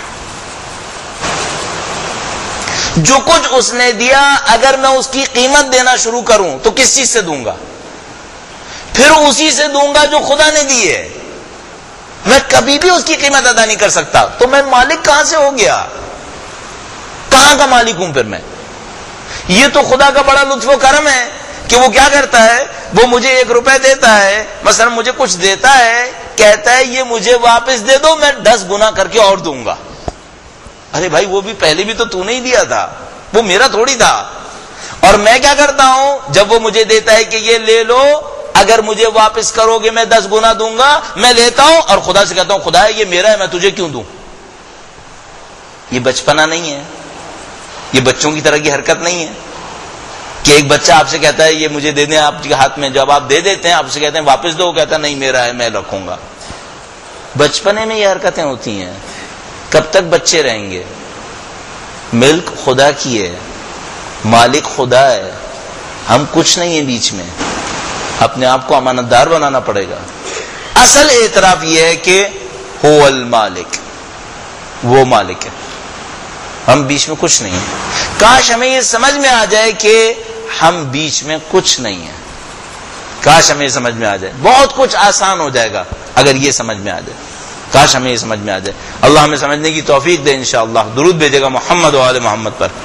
جو کچھ اس نے دیا اگر میں اس کی قیمت دینا شروع کروں تو کس چیز سے دوں گا؟ پھر اسی سے دوں گا جو خدا نے دی ہے. میں کبھی بھی اس کی قیمت ادا نہیں کر سکتا. تو میں مالک کہاں سے ہو گیا؟ کہاں کا مالک ہوں پھر میں؟ یہ تو خدا کا بڑا لطف و کرم ہے کہ وہ کیا کرتا ہے، وہ مجھے 1 روپے دیتا ہے، مثلا مجھے کچھ دیتا ہے، کہتا ہے یہ مجھے واپس دے دو میں 10 گنا کر کے اور دوں گا. ارے بھائی وہ بھی پہلے بھی تو نہیں دیا تھا، وہ میرا تھوڑی تھا. اور میں کیا کرتا ہوں جب وہ مجھے دیتا ہے کہ یہ لے لو اگر مجھے واپس کرو گے میں 10 گنا دوں گا، میں لیتا ہوں اور خدا سے کہتا ہوں خدا یہ میرا ہے میں تجھے کیوں دوں. یہ بچپنا نہیں ہے، یہ بچوں کی طرح کی حرکت نہیں ہے کہ ایک بچہ آپ سے کہتا ہے یہ مجھے دے دیں آپ کے ہاتھ میں، جب آپ دے دیتے ہیں آپ سے کہتے ہیں واپس دو، کہتا ہے نہیں میرا ہے میں رکھوں گا. بچپنے میں یہ حرکتیں ہوتی ہیں. کب تک بچے رہیں گے؟ ملک خدا کی ہے، مالک خدا ہے، ہم کچھ نہیں ہے بیچ میں. اپنے آپ کو امانت دار بنانا پڑے گا. اصل اعتراف یہ ہے کہ هو المالک، وہ مالک ہے، ہم بیچ میں کچھ نہیں ہیں. کاش ہمیں یہ سمجھ میں آ جائے کہ ہم بیچ میں کچھ نہیں ہیں. کاش ہمیں یہ سمجھ میں آ جائے، بہت کچھ آسان ہو جائے گا اگر یہ سمجھ میں آ جائے. کاش ہمیں یہ سمجھ میں آ جائے. اللہ ہمیں سمجھنے کی توفیق دے انشاءاللہ. درود بھیجے گا محمد و آل محمد پر.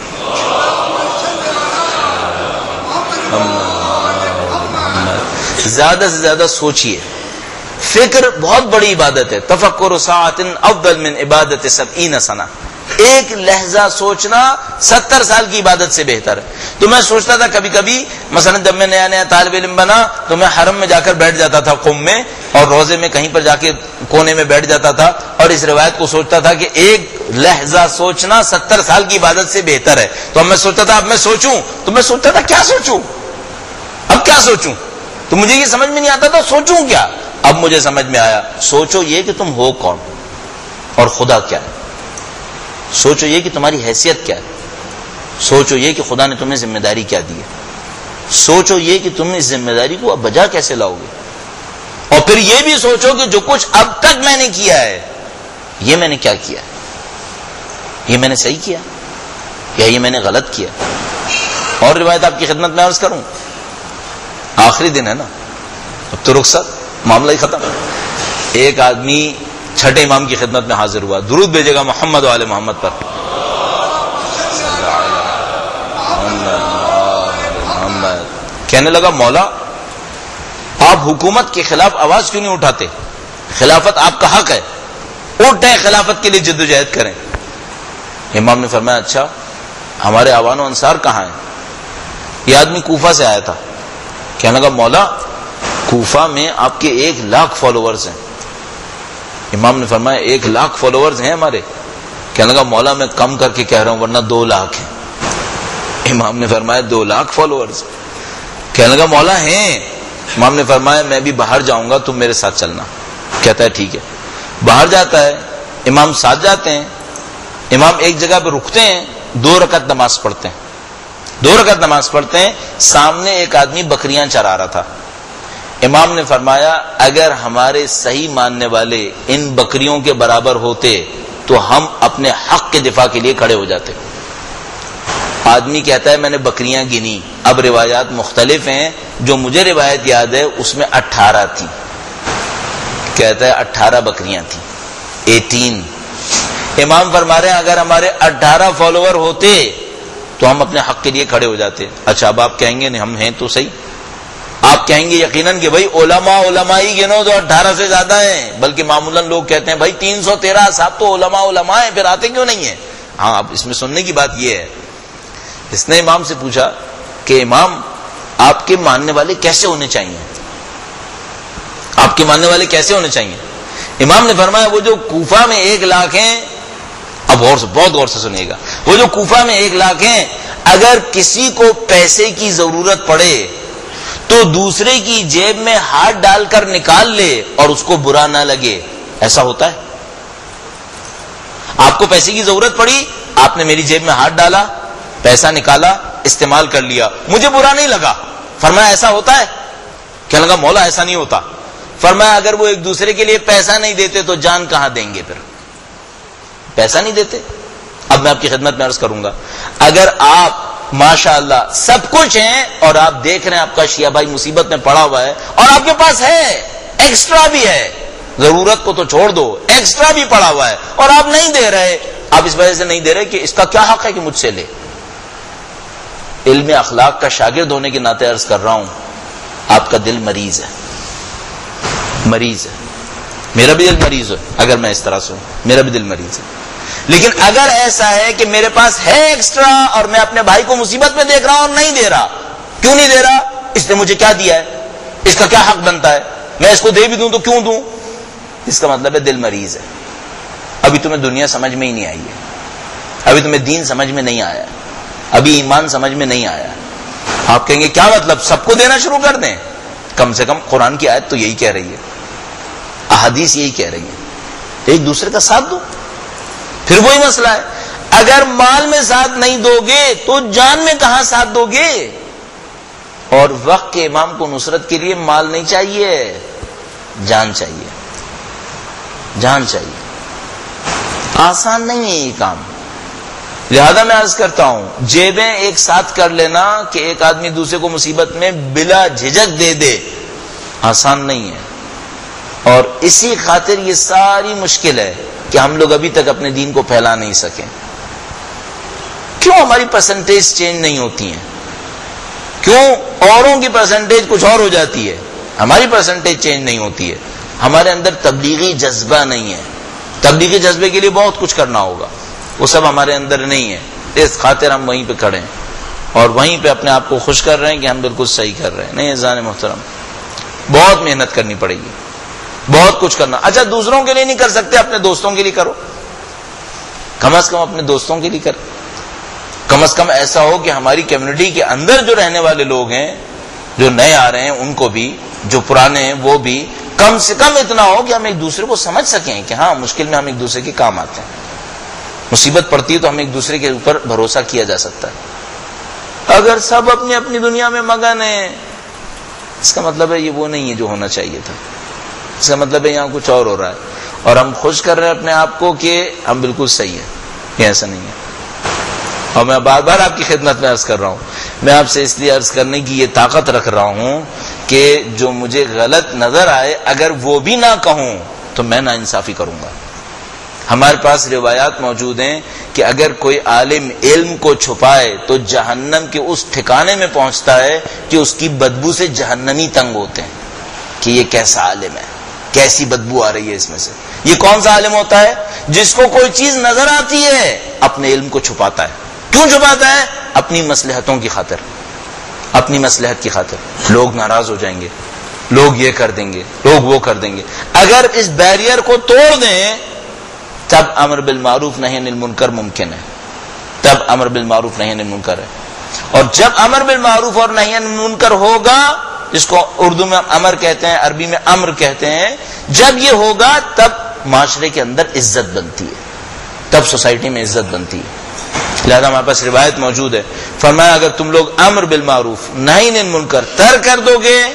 زیادہ سے زیادہ سوچئے. فکر بہت بڑی عبادت ہے. تفکر ساعت افضل من عبادت 70 سنہ. ایک لہجہ سوچنا 70 سال کی عبادت سے بہتر ہے. تو میں سوچتا تھا کبھی کبھی مثلا جب میں نیا نیا طالب علم بنا تو میں حرم میں جا کر بیٹھ جاتا تھا قم میں، اور روزے میں کہیں پر جا کے کونے میں بیٹھ جاتا تھا اور اس روایت کو سوچتا تھا کہ ایک لہجہ سوچنا 70 سال کی عبادت سے بہتر ہے. تو اب میں سوچتا تھا اب میں سوچوں، تو میں سوچتا تھا کیا سوچوں، اب کیا سوچوں. تو مجھے یہ سمجھ میں نہیں آتا تھا سوچوں کیا. اب مجھے سمجھ میں آیا سوچو یہ کہ تم ہو کون اور خدا کیا ہے. سوچو یہ کہ تمہاری حیثیت کیا ہے. سوچو یہ کہ خدا نے تمہیں ذمہ داری کیا دی ہے. سوچو یہ کہ تم اس ذمہ داری کو اب بجا کیسے لاؤ گے. اور پھر یہ بھی سوچو کہ جو کچھ اب تک میں نے کیا ہے یہ میں نے کیا کیا ہے، یہ میں نے صحیح کیا یا یہ میں نے غلط کیا. اور روایت آپ کی خدمت میں عرض کروں، آخری دن ہے نا، اب تو رخصت، معاملہ ہی ختم. ایک آدمی چھٹے امام کی خدمت میں حاضر ہوا. درود بھیجے گا محمد و آل محمد پر. کہنے لگا مولا آپ حکومت کے خلاف آواز کیوں نہیں اٹھاتے؟ خلافت آپ کا حق ہے، اٹھیں خلافت کے لیے جدوجہد کریں. امام نے فرمایا اچھا ہمارے آوان و انصار کہاں ہیں؟ یہ آدمی کوفہ سے آیا تھا. کہنے لگا مولا کوفہ میں آپ کے 1,00,000 فالوورز ہیں. امام نے فرمایا 1,00,000 فالوورز ہیں ہمارے؟ کہنے لگا مولا میں کم کر کے کہہ رہا ہوں ورنہ 2,00,000 ہیں. امام نے فرمایا 2,00,000 فالوورز؟ کہنے لگا مولا ہیں. امام نے فرمایا میں بھی باہر جاؤں گا تم میرے ساتھ چلنا. کہتا ہے ٹھیک ہے. باہر جاتا ہے، امام ساتھ جاتے ہیں. امام ایک جگہ پہ رکتے ہیں، 2 رکعت نماز پڑھتے ہیں. 2 رکعت نماز پڑھتے ہیں. سامنے ایک آدمی بکریاں چرا رہا تھا. امام نے فرمایا اگر ہمارے صحیح ماننے والے ان بکریوں کے برابر ہوتے تو ہم اپنے حق کے دفاع کے لیے کھڑے ہو جاتے. آدمی کہتا ہے میں نے بکریاں گنی. اب روایات مختلف ہیں، جو مجھے روایت یاد ہے اس میں 18 تھی. کہتا ہے 18 بکریاں تھیں، 18. امام فرما رہے ہیں اگر ہمارے 18 فالوور ہوتے تو ہم اپنے حق کے لیے کھڑے ہو جاتے. اچھا اب آپ کہیں گے نہیں ہم ہیں تو صحیح، آپ کہیں گے یقیناً کہ بھائی علماء ہی گنو تو 18 سے زیادہ ہیں، بلکہ معمولاً لوگ کہتے ہیں بھائی 313 صاحب تو علماء ہیں، پھر آتے کیوں نہیں ہیں؟ ہاں اب اس میں سننے کی بات یہ ہے، اس نے امام سے پوچھا کہ امام آپ کے ماننے والے کیسے ہونے چاہیے، آپ کے ماننے والے کیسے ہونے چاہیے؟ امام نے فرمایا وہ جو کوفہ میں 1,00,000 ہیں، اب بہت غور سے سنیے گا، وہ جو کوفہ میں 1,00,000 ہیں اگر کسی کو پیسے کی ضرورت پڑے تو دوسرے کی جیب میں ہاتھ ڈال کر نکال لے اور اس کو برا نہ لگے. ایسا ہوتا ہے؟ آپ کو پیسے کی ضرورت پڑی، آپ نے میری جیب میں ہاتھ ڈالا، پیسہ نکالا، استعمال کر لیا، مجھے برا نہیں لگا. فرمایا ایسا ہوتا ہے؟ کہنے لگا مولا ایسا نہیں ہوتا. فرمایا اگر وہ ایک دوسرے کے لیے پیسہ نہیں دیتے تو جان کہاں دیں گے؟ پھر پیسہ نہیں دیتے. اب میں آپ کی خدمت میں عرض کروں گا، اگر آپ ماشاء اللہ سب کچھ ہیں اور آپ دیکھ رہے ہیں آپ کا شیعہ بھائی مصیبت میں پڑا ہوا ہے اور آپ کے پاس ہے، ایکسٹرا بھی ہے، ضرورت کو تو چھوڑ دو، ایکسٹرا بھی پڑا ہوا ہے اور آپ نہیں دے رہے، آپ اس وجہ سے نہیں دے رہے کہ اس کا کیا حق ہے کہ مجھ سے لے. علم اخلاق کا شاگرد ہونے کے ناطے عرض کر رہا ہوں، آپ کا دل مریض ہے، مریض ہے. میرا بھی دل مریض ہے اگر میں اس طرح سے ہوں، میرا بھی دل مریض ہے. لیکن اگر ایسا ہے کہ میرے پاس ہے ایکسٹرا اور میں اپنے بھائی کو مصیبت میں دیکھ رہا ہوں اور نہیں دے رہا، کیوں نہیں دے رہا؟ اس نے مجھے کیا دیا ہے؟ اس کا کیا حق بنتا ہے؟ میں اس کو دے بھی دوں تو کیوں دوں؟ اس کا مطلب ہے دل مریض ہے، ابھی تمہیں دنیا سمجھ میں ہی نہیں آئی ہے، ابھی تمہیں دین سمجھ میں نہیں آیا، ابھی ایمان سمجھ میں نہیں آیا۔ آپ کہیں گے کیا مطلب سب کو دینا شروع کر دیں؟ کم سے کم قرآن کی آیت تو یہی کہہ رہی ہے، احادیث یہی کہہ رہی ہے، ایک دوسرے کا ساتھ دو۔ پھر وہی مسئلہ ہے، اگر مال میں ساتھ نہیں دو گے تو جان میں کہاں ساتھ دو گے؟ اور وقت کے امام کو نصرت کے لیے مال نہیں چاہیے، جان چاہیے، جان چاہیے۔ آسان نہیں ہے یہ کام، لہذا میں عرض کرتا ہوں جیبیں ایک ساتھ کر لینا کہ ایک آدمی دوسرے کو مصیبت میں بلا جھجک دے دے، آسان نہیں ہے۔ اور اسی خاطر یہ ساری مشکل ہے کہ ہم لوگ ابھی تک اپنے دین کو پھیلا نہیں سکیں۔ کیوں ہماری پرسنٹیج چینج نہیں ہوتی ہیں؟ کیوں اوروں کی پرسنٹیج کچھ اور ہو جاتی ہے، ہماری پرسنٹیج چینج نہیں ہوتی ہے؟ ہمارے اندر تبلیغی جذبہ نہیں ہے۔ تبلیغی جذبے کے لیے بہت کچھ کرنا ہوگا، وہ سب ہمارے اندر نہیں ہے، اس خاطر ہم وہیں پہ کھڑے ہیں اور وہیں پہ اپنے آپ کو خوش کر رہے ہیں کہ ہم بالکل صحیح کر رہے ہیں۔ نہیں عزیزان محترم، بہت محنت کرنی پڑے گی، بہت کچھ کرنا۔ اچھا دوسروں کے لیے نہیں کر سکتے، اپنے دوستوں کے لیے کرو، کم از کم اپنے دوستوں کے لیے کرو۔ کم از کم ایسا ہو کہ ہماری کمیونٹی کے اندر جو رہنے والے لوگ ہیں، جو نئے آ رہے ہیں ان کو بھی، جو پرانے ہیں وہ بھی، کم سے کم اتنا ہو کہ ہم ایک دوسرے کو سمجھ سکیں کہ ہاں مشکل میں ہم ایک دوسرے کے کام آتے ہیں، مصیبت پڑتی ہے تو ہم ایک دوسرے کے اوپر بھروسہ کیا جا سکتا ہے۔ اگر سب اپنی اپنی دنیا میں مگن ہیں، اس کا مطلب ہے یہ وہ نہیں ہے جو ہونا چاہیے تھا، اس کا مطلب ہے یہاں کچھ اور ہو رہا ہے اور ہم خوش کر رہے ہیں اپنے آپ کو کہ ہم بالکل صحیح ہیں۔ یہ ایسا نہیں ہے، اور میں بار بار آپ کی خدمت میں عرض کر رہا ہوں، میں آپ سے اس لیے عرض کرنے کی یہ طاقت رکھ رہا ہوں کہ جو مجھے غلط نظر آئے اگر وہ بھی نہ کہوں تو میں ناانصافی کروں گا۔ ہمارے پاس روایات موجود ہیں کہ اگر کوئی عالم علم کو چھپائے تو جہنم کے اس ٹھکانے میں پہنچتا ہے کہ اس کی بدبو سے جہنمی تنگ ہوتے ہیں کہ یہ کیسا عالم ہے، کیسی بدبو آ رہی ہے اس میں سے۔ یہ کون سا عالم ہوتا ہے؟ جس کو کوئی چیز نظر آتی ہے اپنے علم کو چھپاتا ہے۔ کیوں چھپاتا ہے؟ اپنی مصلحتوں کی خاطر، اپنی مصلحت کی خاطر۔ لوگ ناراض ہو جائیں گے، لوگ یہ کر دیں گے، لوگ وہ کر دیں گے۔ اگر اس بیریئر کو توڑ دیں تب امر بالمعروف نہی عن المنکر ممکن ہے، تب امر بالمعروف نہی عن المنکر ہے۔ اور جب امر بالمعروف اور نہی عن المنکر ہوگا، جس کو اردو میں امر کہتے ہیں، عربی میں امر کہتے ہیں، جب یہ ہوگا تب معاشرے کے اندر عزت بنتی ہے، تب سوسائٹی میں عزت بنتی ہے۔ لہذا ہمارے پاس روایت موجود ہے، فرمایا اگر تم لوگ امر بالمعروف نہی عن المنکر ترک کر دو گے،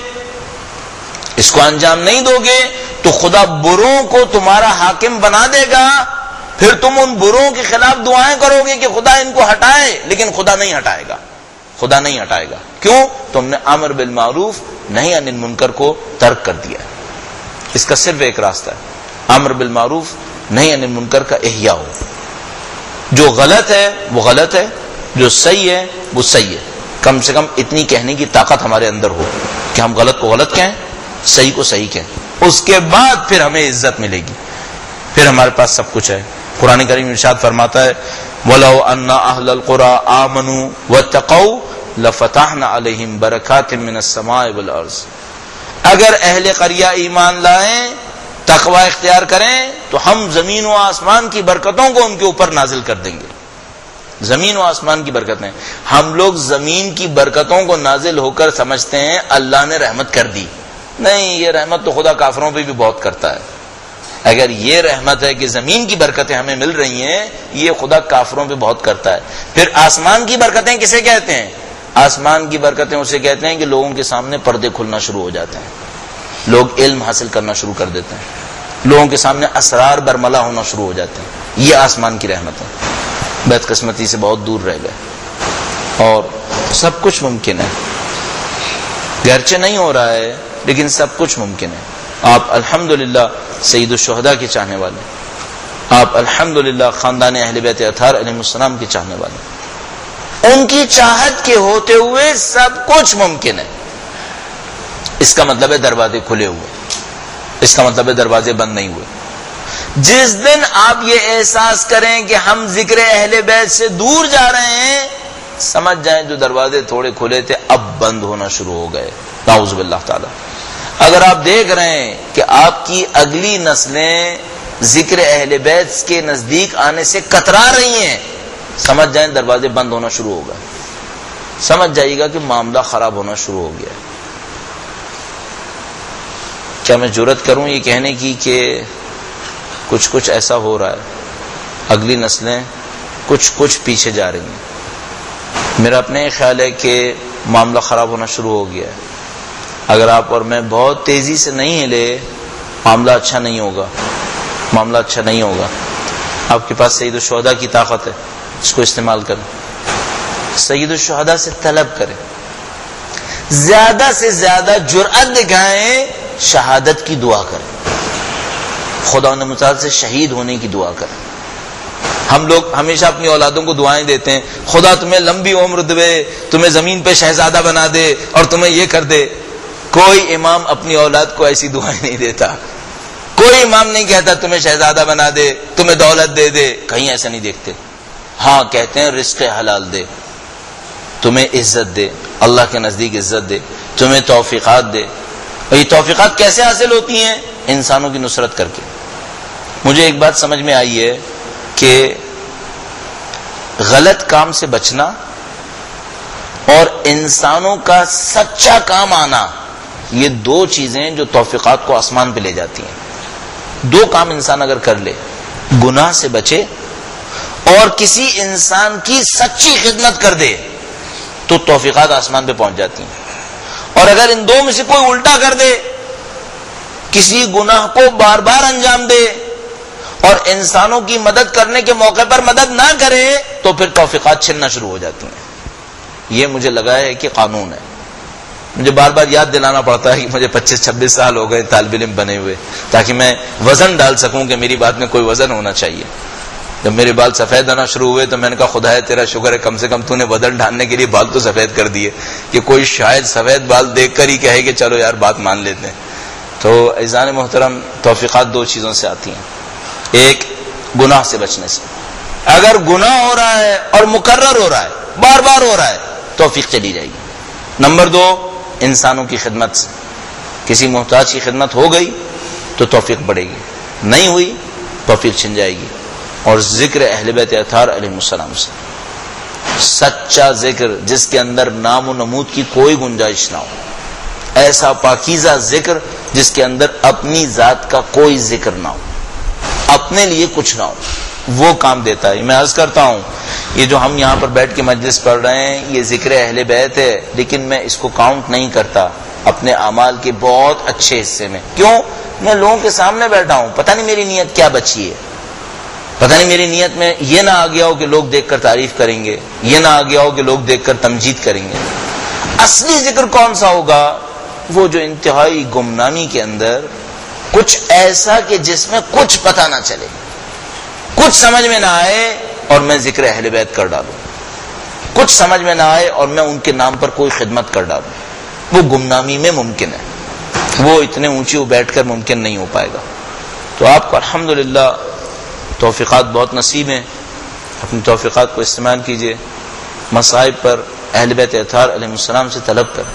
اس کو انجام نہیں دو گے تو خدا بروں کو تمہارا حاکم بنا دے گا، پھر تم ان بروں کے خلاف دعائیں کرو گے کہ خدا ان کو ہٹائے، لیکن خدا نہیں ہٹائے گا، خدا نہیں ہٹائے گا۔ کیوں؟ تم نے امر بالمعروف نہی عن المنکر کو ترک کر دیا ہے۔ اس کا صرف ایک راستہ ہے، امر بالمعروف نہی عن المنکر کا احیاء ہو۔ جو غلط ہے وہ غلط ہے، جو صحیح ہے وہ صحیح ہے۔ کم سے کم اتنی کہنے کی طاقت ہمارے اندر ہو کہ ہم غلط کو غلط کہیں، صحیح کو صحیح کہیں، اس کے بعد پھر ہمیں عزت ملے گی، پھر ہمارے پاس سب کچھ ہے۔ قرآن کریم ارشاد فرماتا ہے وَلَوْ أَنَّ أَهْلَ الْقُرَىٰ آمَنُوا وَاتَّقَوْا لَفَتَحْنَا عَلَيْهِمْ بَرَكَاتٍ مِّنَ السَّمَاءِ وَالْأَرْضِ۔ اگر اہل قریہ ایمان لائیں، تقوی اختیار کریں تو ہم زمین و آسمان کی برکتوں کو ان کے اوپر نازل کر دیں گے۔ زمین و آسمان کی برکتیں، ہم لوگ زمین کی برکتوں کو نازل ہو کر سمجھتے ہیں اللہ نے رحمت کر دی، نہیں، یہ رحمت تو خدا کافروں پہ بھی بہت کرتا ہے۔ اگر یہ رحمت ہے کہ زمین کی برکتیں ہمیں مل رہی ہیں، یہ خدا کافروں پہ بہت کرتا ہے۔ پھر آسمان کی برکتیں کسے کہتے ہیں؟ آسمان کی برکتیں اسے کہتے ہیں کہ لوگوں کے سامنے پردے کھلنا شروع ہو جاتے ہیں، لوگ علم حاصل کرنا شروع کر دیتے ہیں، لوگوں کے سامنے اسرار برملا ہونا شروع ہو جاتے ہیں۔ یہ آسمان کی رحمت ہے۔ بدقسمتی سے بہت دور رہ گئے اور سب کچھ ممکن ہے، گرچہ نہیں ہو رہا ہے لیکن سب کچھ ممکن ہے۔ آپ الحمدللہ سید الشہداء کے چاہنے والے، آپ الحمدللہ خاندان اہل بیت اطہار علیہ السلام کے چاہنے والے، ان کی چاہت کے ہوتے ہوئے سب کچھ ممکن ہے۔ اس کا مطلب ہے دروازے کھلے ہوئے، اس کا مطلب ہے دروازے بند نہیں ہوئے۔ جس دن آپ یہ احساس کریں کہ ہم ذکر اہل بیت سے دور جا رہے ہیں، سمجھ جائیں جو دروازے تھوڑے کھلے تھے اب بند ہونا شروع ہو گئے، نعوذ باللہ تعالی۔ اگر آپ دیکھ رہے ہیں کہ آپ کی اگلی نسلیں ذکر اہل بیت کے نزدیک آنے سے کترا رہی ہیں، سمجھ جائیں دروازے بند ہونا شروع ہوگا، سمجھ جائیے گا کہ معاملہ خراب ہونا شروع ہو گیا ہے۔ کیا میں جرأت کروں یہ کہنے کی کہ کچھ ایسا ہو رہا ہے، اگلی نسلیں کچھ پیچھے جا رہی ہیں؟ میرا اپنے خیال ہے کہ معاملہ خراب ہونا شروع ہو گیا ہے۔ اگر آپ اور میں بہت تیزی سے نہیں ہلے، معاملہ اچھا نہیں ہوگا، معاملہ اچھا نہیں ہوگا۔ آپ کے پاس سید الشہداء کی طاقت ہے، اس کو استعمال کریں، سید الشہداء سے طلب کریں، زیادہ سے زیادہ جرأت دکھائیں، شہادت کی دعا کریں، خدا نے متعال سے شہید ہونے کی دعا کریں۔ ہم لوگ ہمیشہ اپنی اولادوں کو دعائیں دیتے ہیں، خدا تمہیں لمبی عمر دے، تمہیں زمین پہ شہزادہ بنا دے اور تمہیں یہ کر دے۔ کوئی امام اپنی اولاد کو ایسی دعائیں نہیں دیتا، کوئی امام نہیں کہتا تمہیں شہزادہ بنا دے، تمہیں دولت دے دے، کہیں ایسا نہیں دیکھتے۔ ہاں کہتے ہیں رزق حلال دے، تمہیں عزت دے، اللہ کے نزدیک عزت دے، تمہیں توفیقات دے۔ اور یہ توفیقات کیسے حاصل ہوتی ہیں؟ انسانوں کی نصرت کر کے۔ مجھے ایک بات سمجھ میں آئی ہے کہ غلط کام سے بچنا اور انسانوں کا سچا کام آنا، یہ دو چیزیں جو توفیقات کو آسمان پہ لے جاتی ہیں۔ دو کام انسان اگر کر لے، گناہ سے بچے اور کسی انسان کی سچی خدمت کر دے، تو توفیقات آسمان پہ پہنچ جاتی ہیں۔ اور اگر ان دو میں سے کوئی الٹا کر دے، کسی گناہ کو بار بار انجام دے اور انسانوں کی مدد کرنے کے موقع پر مدد نہ کرے، تو پھر توفیقات چھننا شروع ہو جاتی ہیں۔ یہ مجھے لگا ہے کہ قانون ہے۔ مجھے بار بار یاد دلانا پڑتا ہے کہ مجھے 25-26 سال ہو گئے طالب علم بنے ہوئے، تاکہ میں وزن ڈال سکوں کہ میری بات میں کوئی وزن ہونا چاہیے۔ جب میرے بال سفید ہونا شروع ہوئے تو میں نے کہا خدا ہے تیرا شکر ہے، کم سے کم تو نے وزن ڈالنے کے لیے بال تو سفید کر دیے، کہ کوئی شاید سفید بال دیکھ کر ہی کہے کہ چلو یار بات مان لیتے ہیں۔ تو عزیزان محترم، توفیقات دو چیزوں سے آتی ہیں، ایک گناہ سے بچنے سے۔ اگر گناہ ہو رہا ہے اور مکرر ہو رہا ہے، بار بار ہو رہا ہے، توفیق چلی جائے گی۔ نمبر دو، انسانوں کی خدمت سے، کسی محتاج کی خدمت ہو گئی تو توفیق بڑھے گی، نہیں ہوئی توفیق چھن جائے گی۔ اور ذکر اہل بیت اطہار علیہ السلام سے، سچا ذکر جس کے اندر نام و نمود کی کوئی گنجائش نہ ہو، ایسا پاکیزہ ذکر جس کے اندر اپنی ذات کا کوئی ذکر نہ ہو، اپنے لیے کچھ نہ ہو، وہ کام دیتا ہے۔ میں عرض کرتا ہوں، یہ جو ہم یہاں پر بیٹھ کے مجلس پڑھ رہے ہیں، یہ ذکر اہل بیت ہے، لیکن میں اس کو کاؤنٹ نہیں کرتا اپنے اعمال کے بہت اچھے حصے میں۔ کیوں؟ میں لوگوں کے سامنے بیٹھا ہوں، پتہ نہیں میری نیت کیا بچی ہے، پتہ نہیں میری نیت میں یہ نہ آ گیا ہو کہ لوگ دیکھ کر تعریف کریں گے، یہ نہ آ گیا ہو کہ لوگ دیکھ کر تمجید کریں گے۔ اصلی ذکر کون سا ہوگا؟ وہ جو انتہائی گمنامی کے اندر کچھ ایسا کہ جس میں کچھ پتہ نہ چلے، کچھ سمجھ میں نہ آئے اور میں ذکر اہل بیت کر ڈالوں، کچھ سمجھ میں نہ آئے اور میں ان کے نام پر کوئی خدمت کر ڈالوں۔ وہ گمنامی میں ممکن ہے، وہ اتنے اونچی بیٹھ کر ممکن نہیں ہو پائے گا۔ تو آپ کو الحمدللہ توفیقات بہت نصیب ہیں، اپنی توفیقات کو استعمال کیجئے، مصائب پر اہل بیت اطہار علیہ السلام سے طلب کریں۔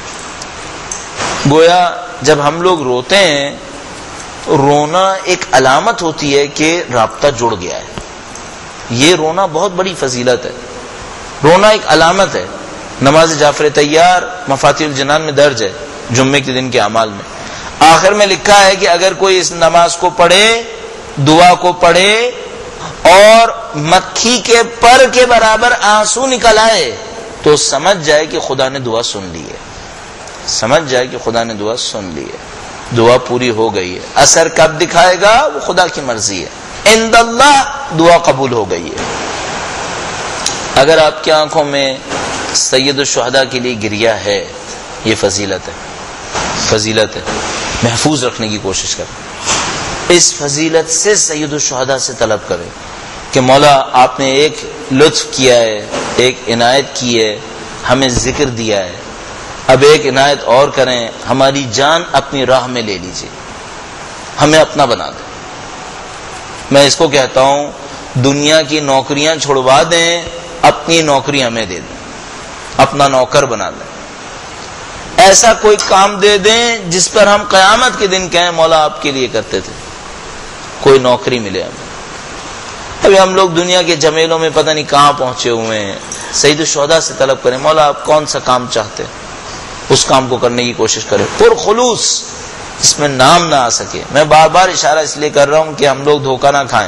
گویا جب ہم لوگ روتے ہیں تو رونا ایک علامت ہوتی ہے کہ رابطہ جڑ گیا ہے۔ یہ رونا بہت بڑی فضیلت ہے، رونا ایک علامت ہے۔ نماز جعفر طیار مفاتیح الجنان میں درج ہے، جمعے کے دن کے اعمال میں آخر میں لکھا ہے کہ اگر کوئی اس نماز کو پڑھے، دعا کو پڑھے اور مکھی کے پر کے برابر آنسو نکل آئے، تو سمجھ جائے کہ خدا نے دعا سن لی ہے، سمجھ جائے کہ خدا نے دعا سن لی ہے، دعا پوری ہو گئی ہے۔ اثر کب دکھائے گا وہ خدا کی مرضی ہے، عند اللہ دعا قبول ہو گئی ہے۔ اگر آپ کی آنکھوں میں سید الشہداء کے لیے گریہ ہے، یہ فضیلت ہے، فضیلت ہے، محفوظ رکھنے کی کوشش کریں۔ اس فضیلت سے سید الشہداء سے طلب کریں کہ مولا آپ نے ایک لطف کیا ہے، ایک عنایت کی ہے، ہمیں ذکر دیا ہے، اب ایک عنایت اور کریں، ہماری جان اپنی راہ میں لے لیجیے، ہمیں اپنا بنا دیں۔ میں اس کو کہتا ہوں دنیا کی نوکریاں چھڑوا دیں، اپنی نوکری ہمیں دے دیں، اپنا نوکر بنا دیں۔ ایسا کوئی کام دے دیں جس پر ہم قیامت کے دن کہیں مولا آپ کے لیے کرتے تھے. کوئی نوکری ملے ہمیں. ابھی ہم لوگ دنیا کے جمیلوں میں پتہ نہیں کہاں پہنچے ہوئے ہیں. سید الشہداء سے طلب کریں مولا آپ کون سا کام چاہتے ہیں, اس کام کو کرنے کی کوشش کریں پرخلوص, اس میں نام نہ آ سکے. میں بار بار اشارہ اس لیے کر رہا ہوں کہ ہم لوگ دھوکہ نہ کھائیں.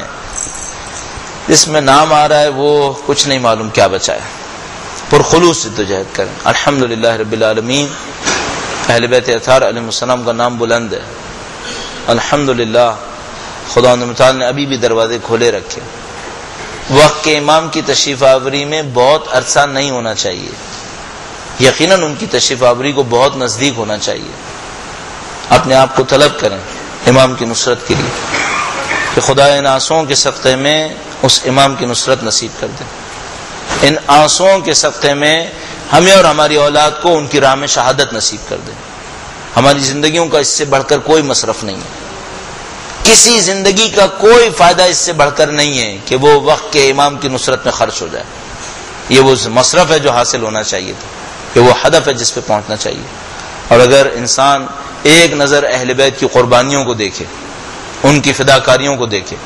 جس میں نام آ رہا ہے وہ کچھ نہیں معلوم کیا بچا ہے. پرخلوص جدوجہد کریں. الحمدللہ رب العالمین. اہل بیت اطہار علیہ السلام کا نام بلند ہے. الحمدللہ خدا متعال نے ابھی بھی دروازے کھولے رکھے. وقت کے امام کی تشریف آوری میں بہت عرصہ نہیں ہونا چاہیے. یقیناً ان کی تشریف آوری کو بہت نزدیک ہونا چاہیے. اپنے آپ کو طلب کریں امام کی نصرت کے لیے کہ خدا ان آنسوؤں کے صدقے میں اس امام کی نصرت نصیب کر دیں. ان آنسوؤں کے صدقے میں ہمیں اور ہماری اولاد کو ان کی راہ میں شہادت نصیب کر دیں. ہماری زندگیوں کا اس سے بڑھ کر کوئی مصرف نہیں ہے. کسی زندگی کا کوئی فائدہ اس سے بڑھ کر نہیں ہے کہ وہ وقت کے امام کی نصرت میں خرچ ہو جائے. یہ وہ مصرف ہے جو حاصل ہونا چاہیے تھا, یہ وہ ہدف ہے جس پہ پہنچنا چاہیے. اور اگر انسان ایک نظر اہل بیت کی قربانیوں کو دیکھے, ان کی فداکاریوں کو دیکھے,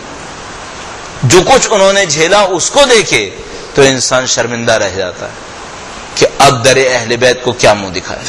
جو کچھ انہوں نے جھیلا اس کو دیکھے, تو انسان شرمندہ رہ جاتا ہے کہ اب در اہل بیت کو کیا منہ دکھائے.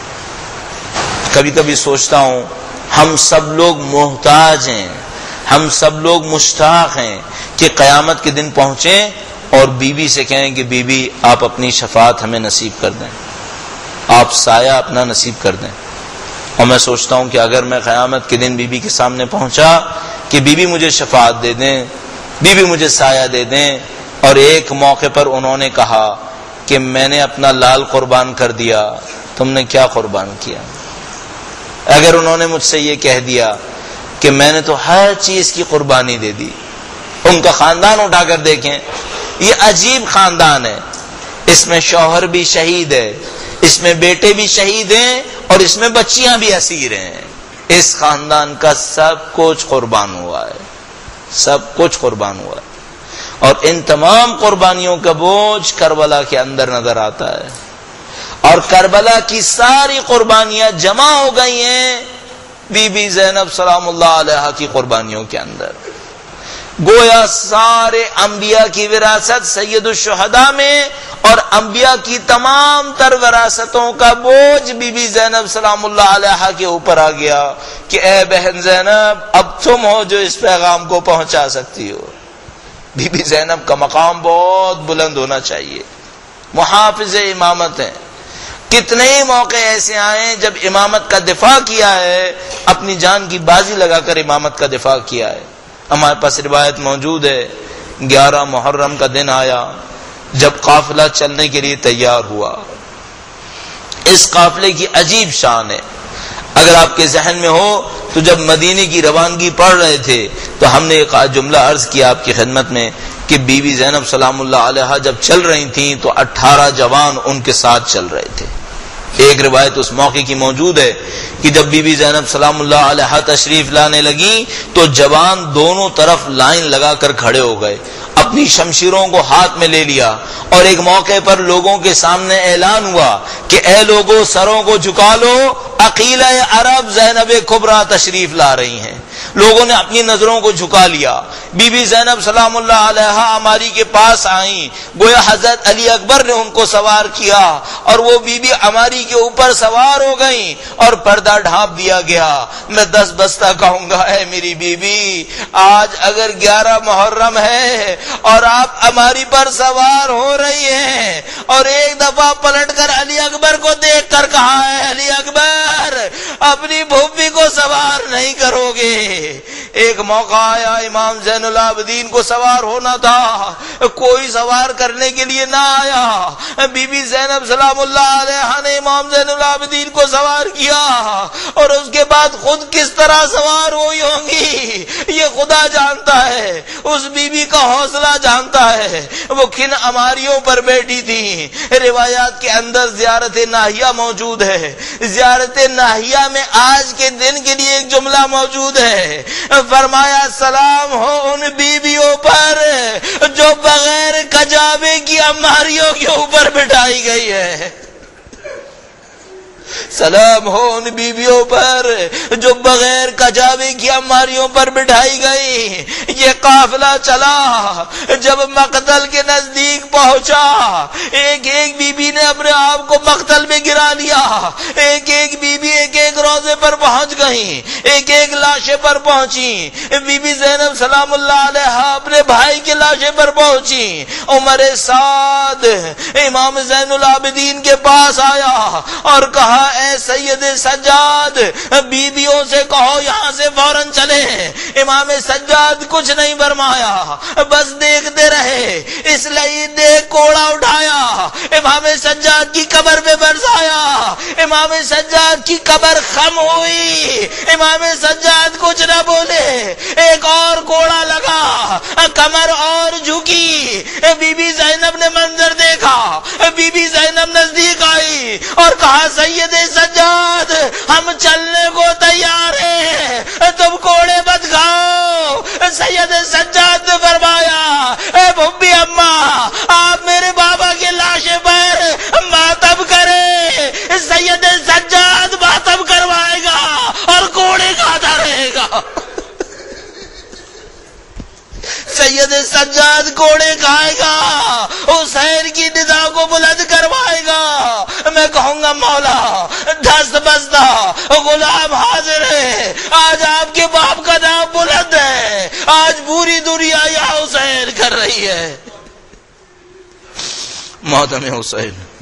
کبھی کبھی سوچتا ہوں ہم سب لوگ محتاج ہیں, ہم سب لوگ مشتاق ہیں کہ قیامت کے دن پہنچیں اور بیوی سے کہیں کہ بیوی آپ اپنی شفاعت ہمیں نصیب کر دیں, آپ سایہ اپنا نصیب کر دیں. اور میں سوچتا ہوں کہ اگر میں قیامت کے دن بیوی کے سامنے پہنچا کہ بیوی مجھے شفاعت دے دیں, بیوی مجھے سایہ دے دیں, اور ایک موقع پر انہوں نے کہا کہ میں نے اپنا لال قربان کر دیا, تم نے کیا قربان کیا؟ اگر انہوں نے مجھ سے یہ کہہ دیا کہ میں نے تو ہر چیز کی قربانی دے دی. ان کا خاندان اٹھا کر دیکھیں, یہ عجیب خاندان ہے. اس میں شوہر بھی شہید ہے, اس میں بیٹے بھی شہید ہیں, اور اس میں بچیاں بھی اسیر ہیں. اس خاندان کا سب کچھ قربان ہوا ہے, سب کچھ قربان ہوا ہے. اور ان تمام قربانیوں کا بوجھ کربلا کے اندر نظر آتا ہے. اور کربلا کی ساری قربانیاں جمع ہو گئی ہیں بی بی زینب سلام اللہ علیہا کی قربانیوں کے اندر. گویا سارے انبیاء کی وراثت سید الشہداء میں, اور انبیاء کی تمام تر وراثتوں کا بوجھ بی بی زینب سلام اللہ علیہا کے اوپر آ گیا کہ اے بہن زینب اب تم ہو جو اس پیغام کو پہنچا سکتی ہو. بی بی زینب کا مقام بہت بلند ہونا چاہیے. محافظ امامت ہیں. کتنے ہی موقع ایسے آئے جب امامت کا دفاع کیا ہے, اپنی جان کی بازی لگا کر امامت کا دفاع کیا ہے. ہمارے پاس روایت موجود ہے, 11 محرم کا دن آیا جب قافلہ چلنے کے لیے تیار ہوا. اس قافلے کی عجیب شان ہے. اگر آپ کے ذہن میں ہو تو جب مدینے کی روانگی پڑھ رہے تھے تو ہم نے ایک جملہ عرض کیا آپ کی خدمت میں کہ بی بی زینب سلام اللہ علیہا جب چل رہی تھیں تو 18 جوان ان کے ساتھ چل رہے تھے. ایک روایت اس موقع کی موجود ہے کہ جب بی بی زینب سلام اللہ علیہا تشریف لانے لگی تو جوان دونوں طرف لائن لگا کر کھڑے ہو گئے, اپنی شمشیروں کو ہاتھ میں لے لیا, اور ایک موقع پر لوگوں کے سامنے اعلان ہوا کہ اے لوگوں سروں کو جھکا لو, عقیلہ عرب زینب کبریٰ تشریف لا رہی ہیں. لوگوں نے اپنی نظروں کو جھکا لیا. بی بی زینب سلام اللہ علیہا ہماری کے پاس آئیں, گویا حضرت علی اکبر نے ان کو سوار کیا اور وہ بی بی ہماری کے اوپر سوار ہو گئیں اور پردہ ڈھانپ دیا گیا. میں 10 بستہ کہوں گا اے میری بی بی, آج اگر 11 محرم ہے اور آپ ہماری پر سوار ہو رہی ہیں, اور ایک دفعہ پلٹ کر علی اکبر کو دیکھ کر کہا ہے علی اکبر اپنی بھوپی کو سوار نہیں کرو گے. ایک موقع آیا امام زین العابدین کو سوار ہونا تھا, کوئی سوار کرنے کے لیے نہ آیا. بی بی زینب سلام اللہ علیہا نے امام زین العابدین کو سوار کیا, اور اس کے بعد خود کس طرح سوار ہوئی ہوں گی یہ خدا جانتا ہے, اس بی بی کا حوصلہ جانتا ہے. وہ کن اماریوں پر بیٹھی تھی. روایات کے اندر زیارت ناہیہ موجود ہے. زیارت ناہیہ میں آج کے دن کے لیے ایک جملہ موجود ہے, فرمایا سلام ہو ان بیویوں پر جو بغیر کجاوے کی اماریوں کے اوپر بٹھائی گئی ہے. سلام ہو ان بیویوں پر جو بغیر کجاوے کی ہماریوں پر بٹھائی گئی۔ یہ قافلہ چلا، جب مقتل کے نزدیک پہنچا ایک ایک بیوی نے اپنے آپ کو مقتل میں گرا لیا، ایک ایک بیوی ایک ایک روزے پر پہنچ گئی، ایک ایک لاشے پر پہنچی۔ بی بی زینب سلام اللہ علیہا اپنے بھائی کے لاشے پر پہنچی۔ عمر سعد امام زین العابدین کے پاس آیا اور کہا اے سید سجاد بیویوں سے کہو یہاں سے فوراً چلے۔ امام سجاد کچھ نہیں فرمایا، بس دیکھتے رہے۔ اس لیے دیکھ کوڑا اٹھایا، امام سجاد کی قبر پہ برسایا، امام سجاد کی قبر خم ہوئی، امام سجاد کچھ نہ بولے۔ ایک اور کوڑا لگا، کمر اور جھکی۔ بی بی زینب نے منظر دیکھا، بی بی زینب نزدیک آئی اور کہا سید سجاد ہم چلنے کو تیار ہیں، تم کوڑے مت کھاؤ۔ سید سجاد نے فرمایا اے بھبی اماں آپ میرے بابا کے لاشے پر ماتم کرے۔ سید سجاد ماتم کروائے گا اور کوڑے کھاتا رہے گا۔ سید سجاد کوڑے کھائے گا، حسین کی ندا کو بلند کروائے گا۔ میں کہوں گا مولا دست بستہ غلام حاضر ہے، آج آپ کے باپ کا نام بلند ہے، آج پوری دنیا یا حسین کر رہی ہے۔ ماتم حسین۔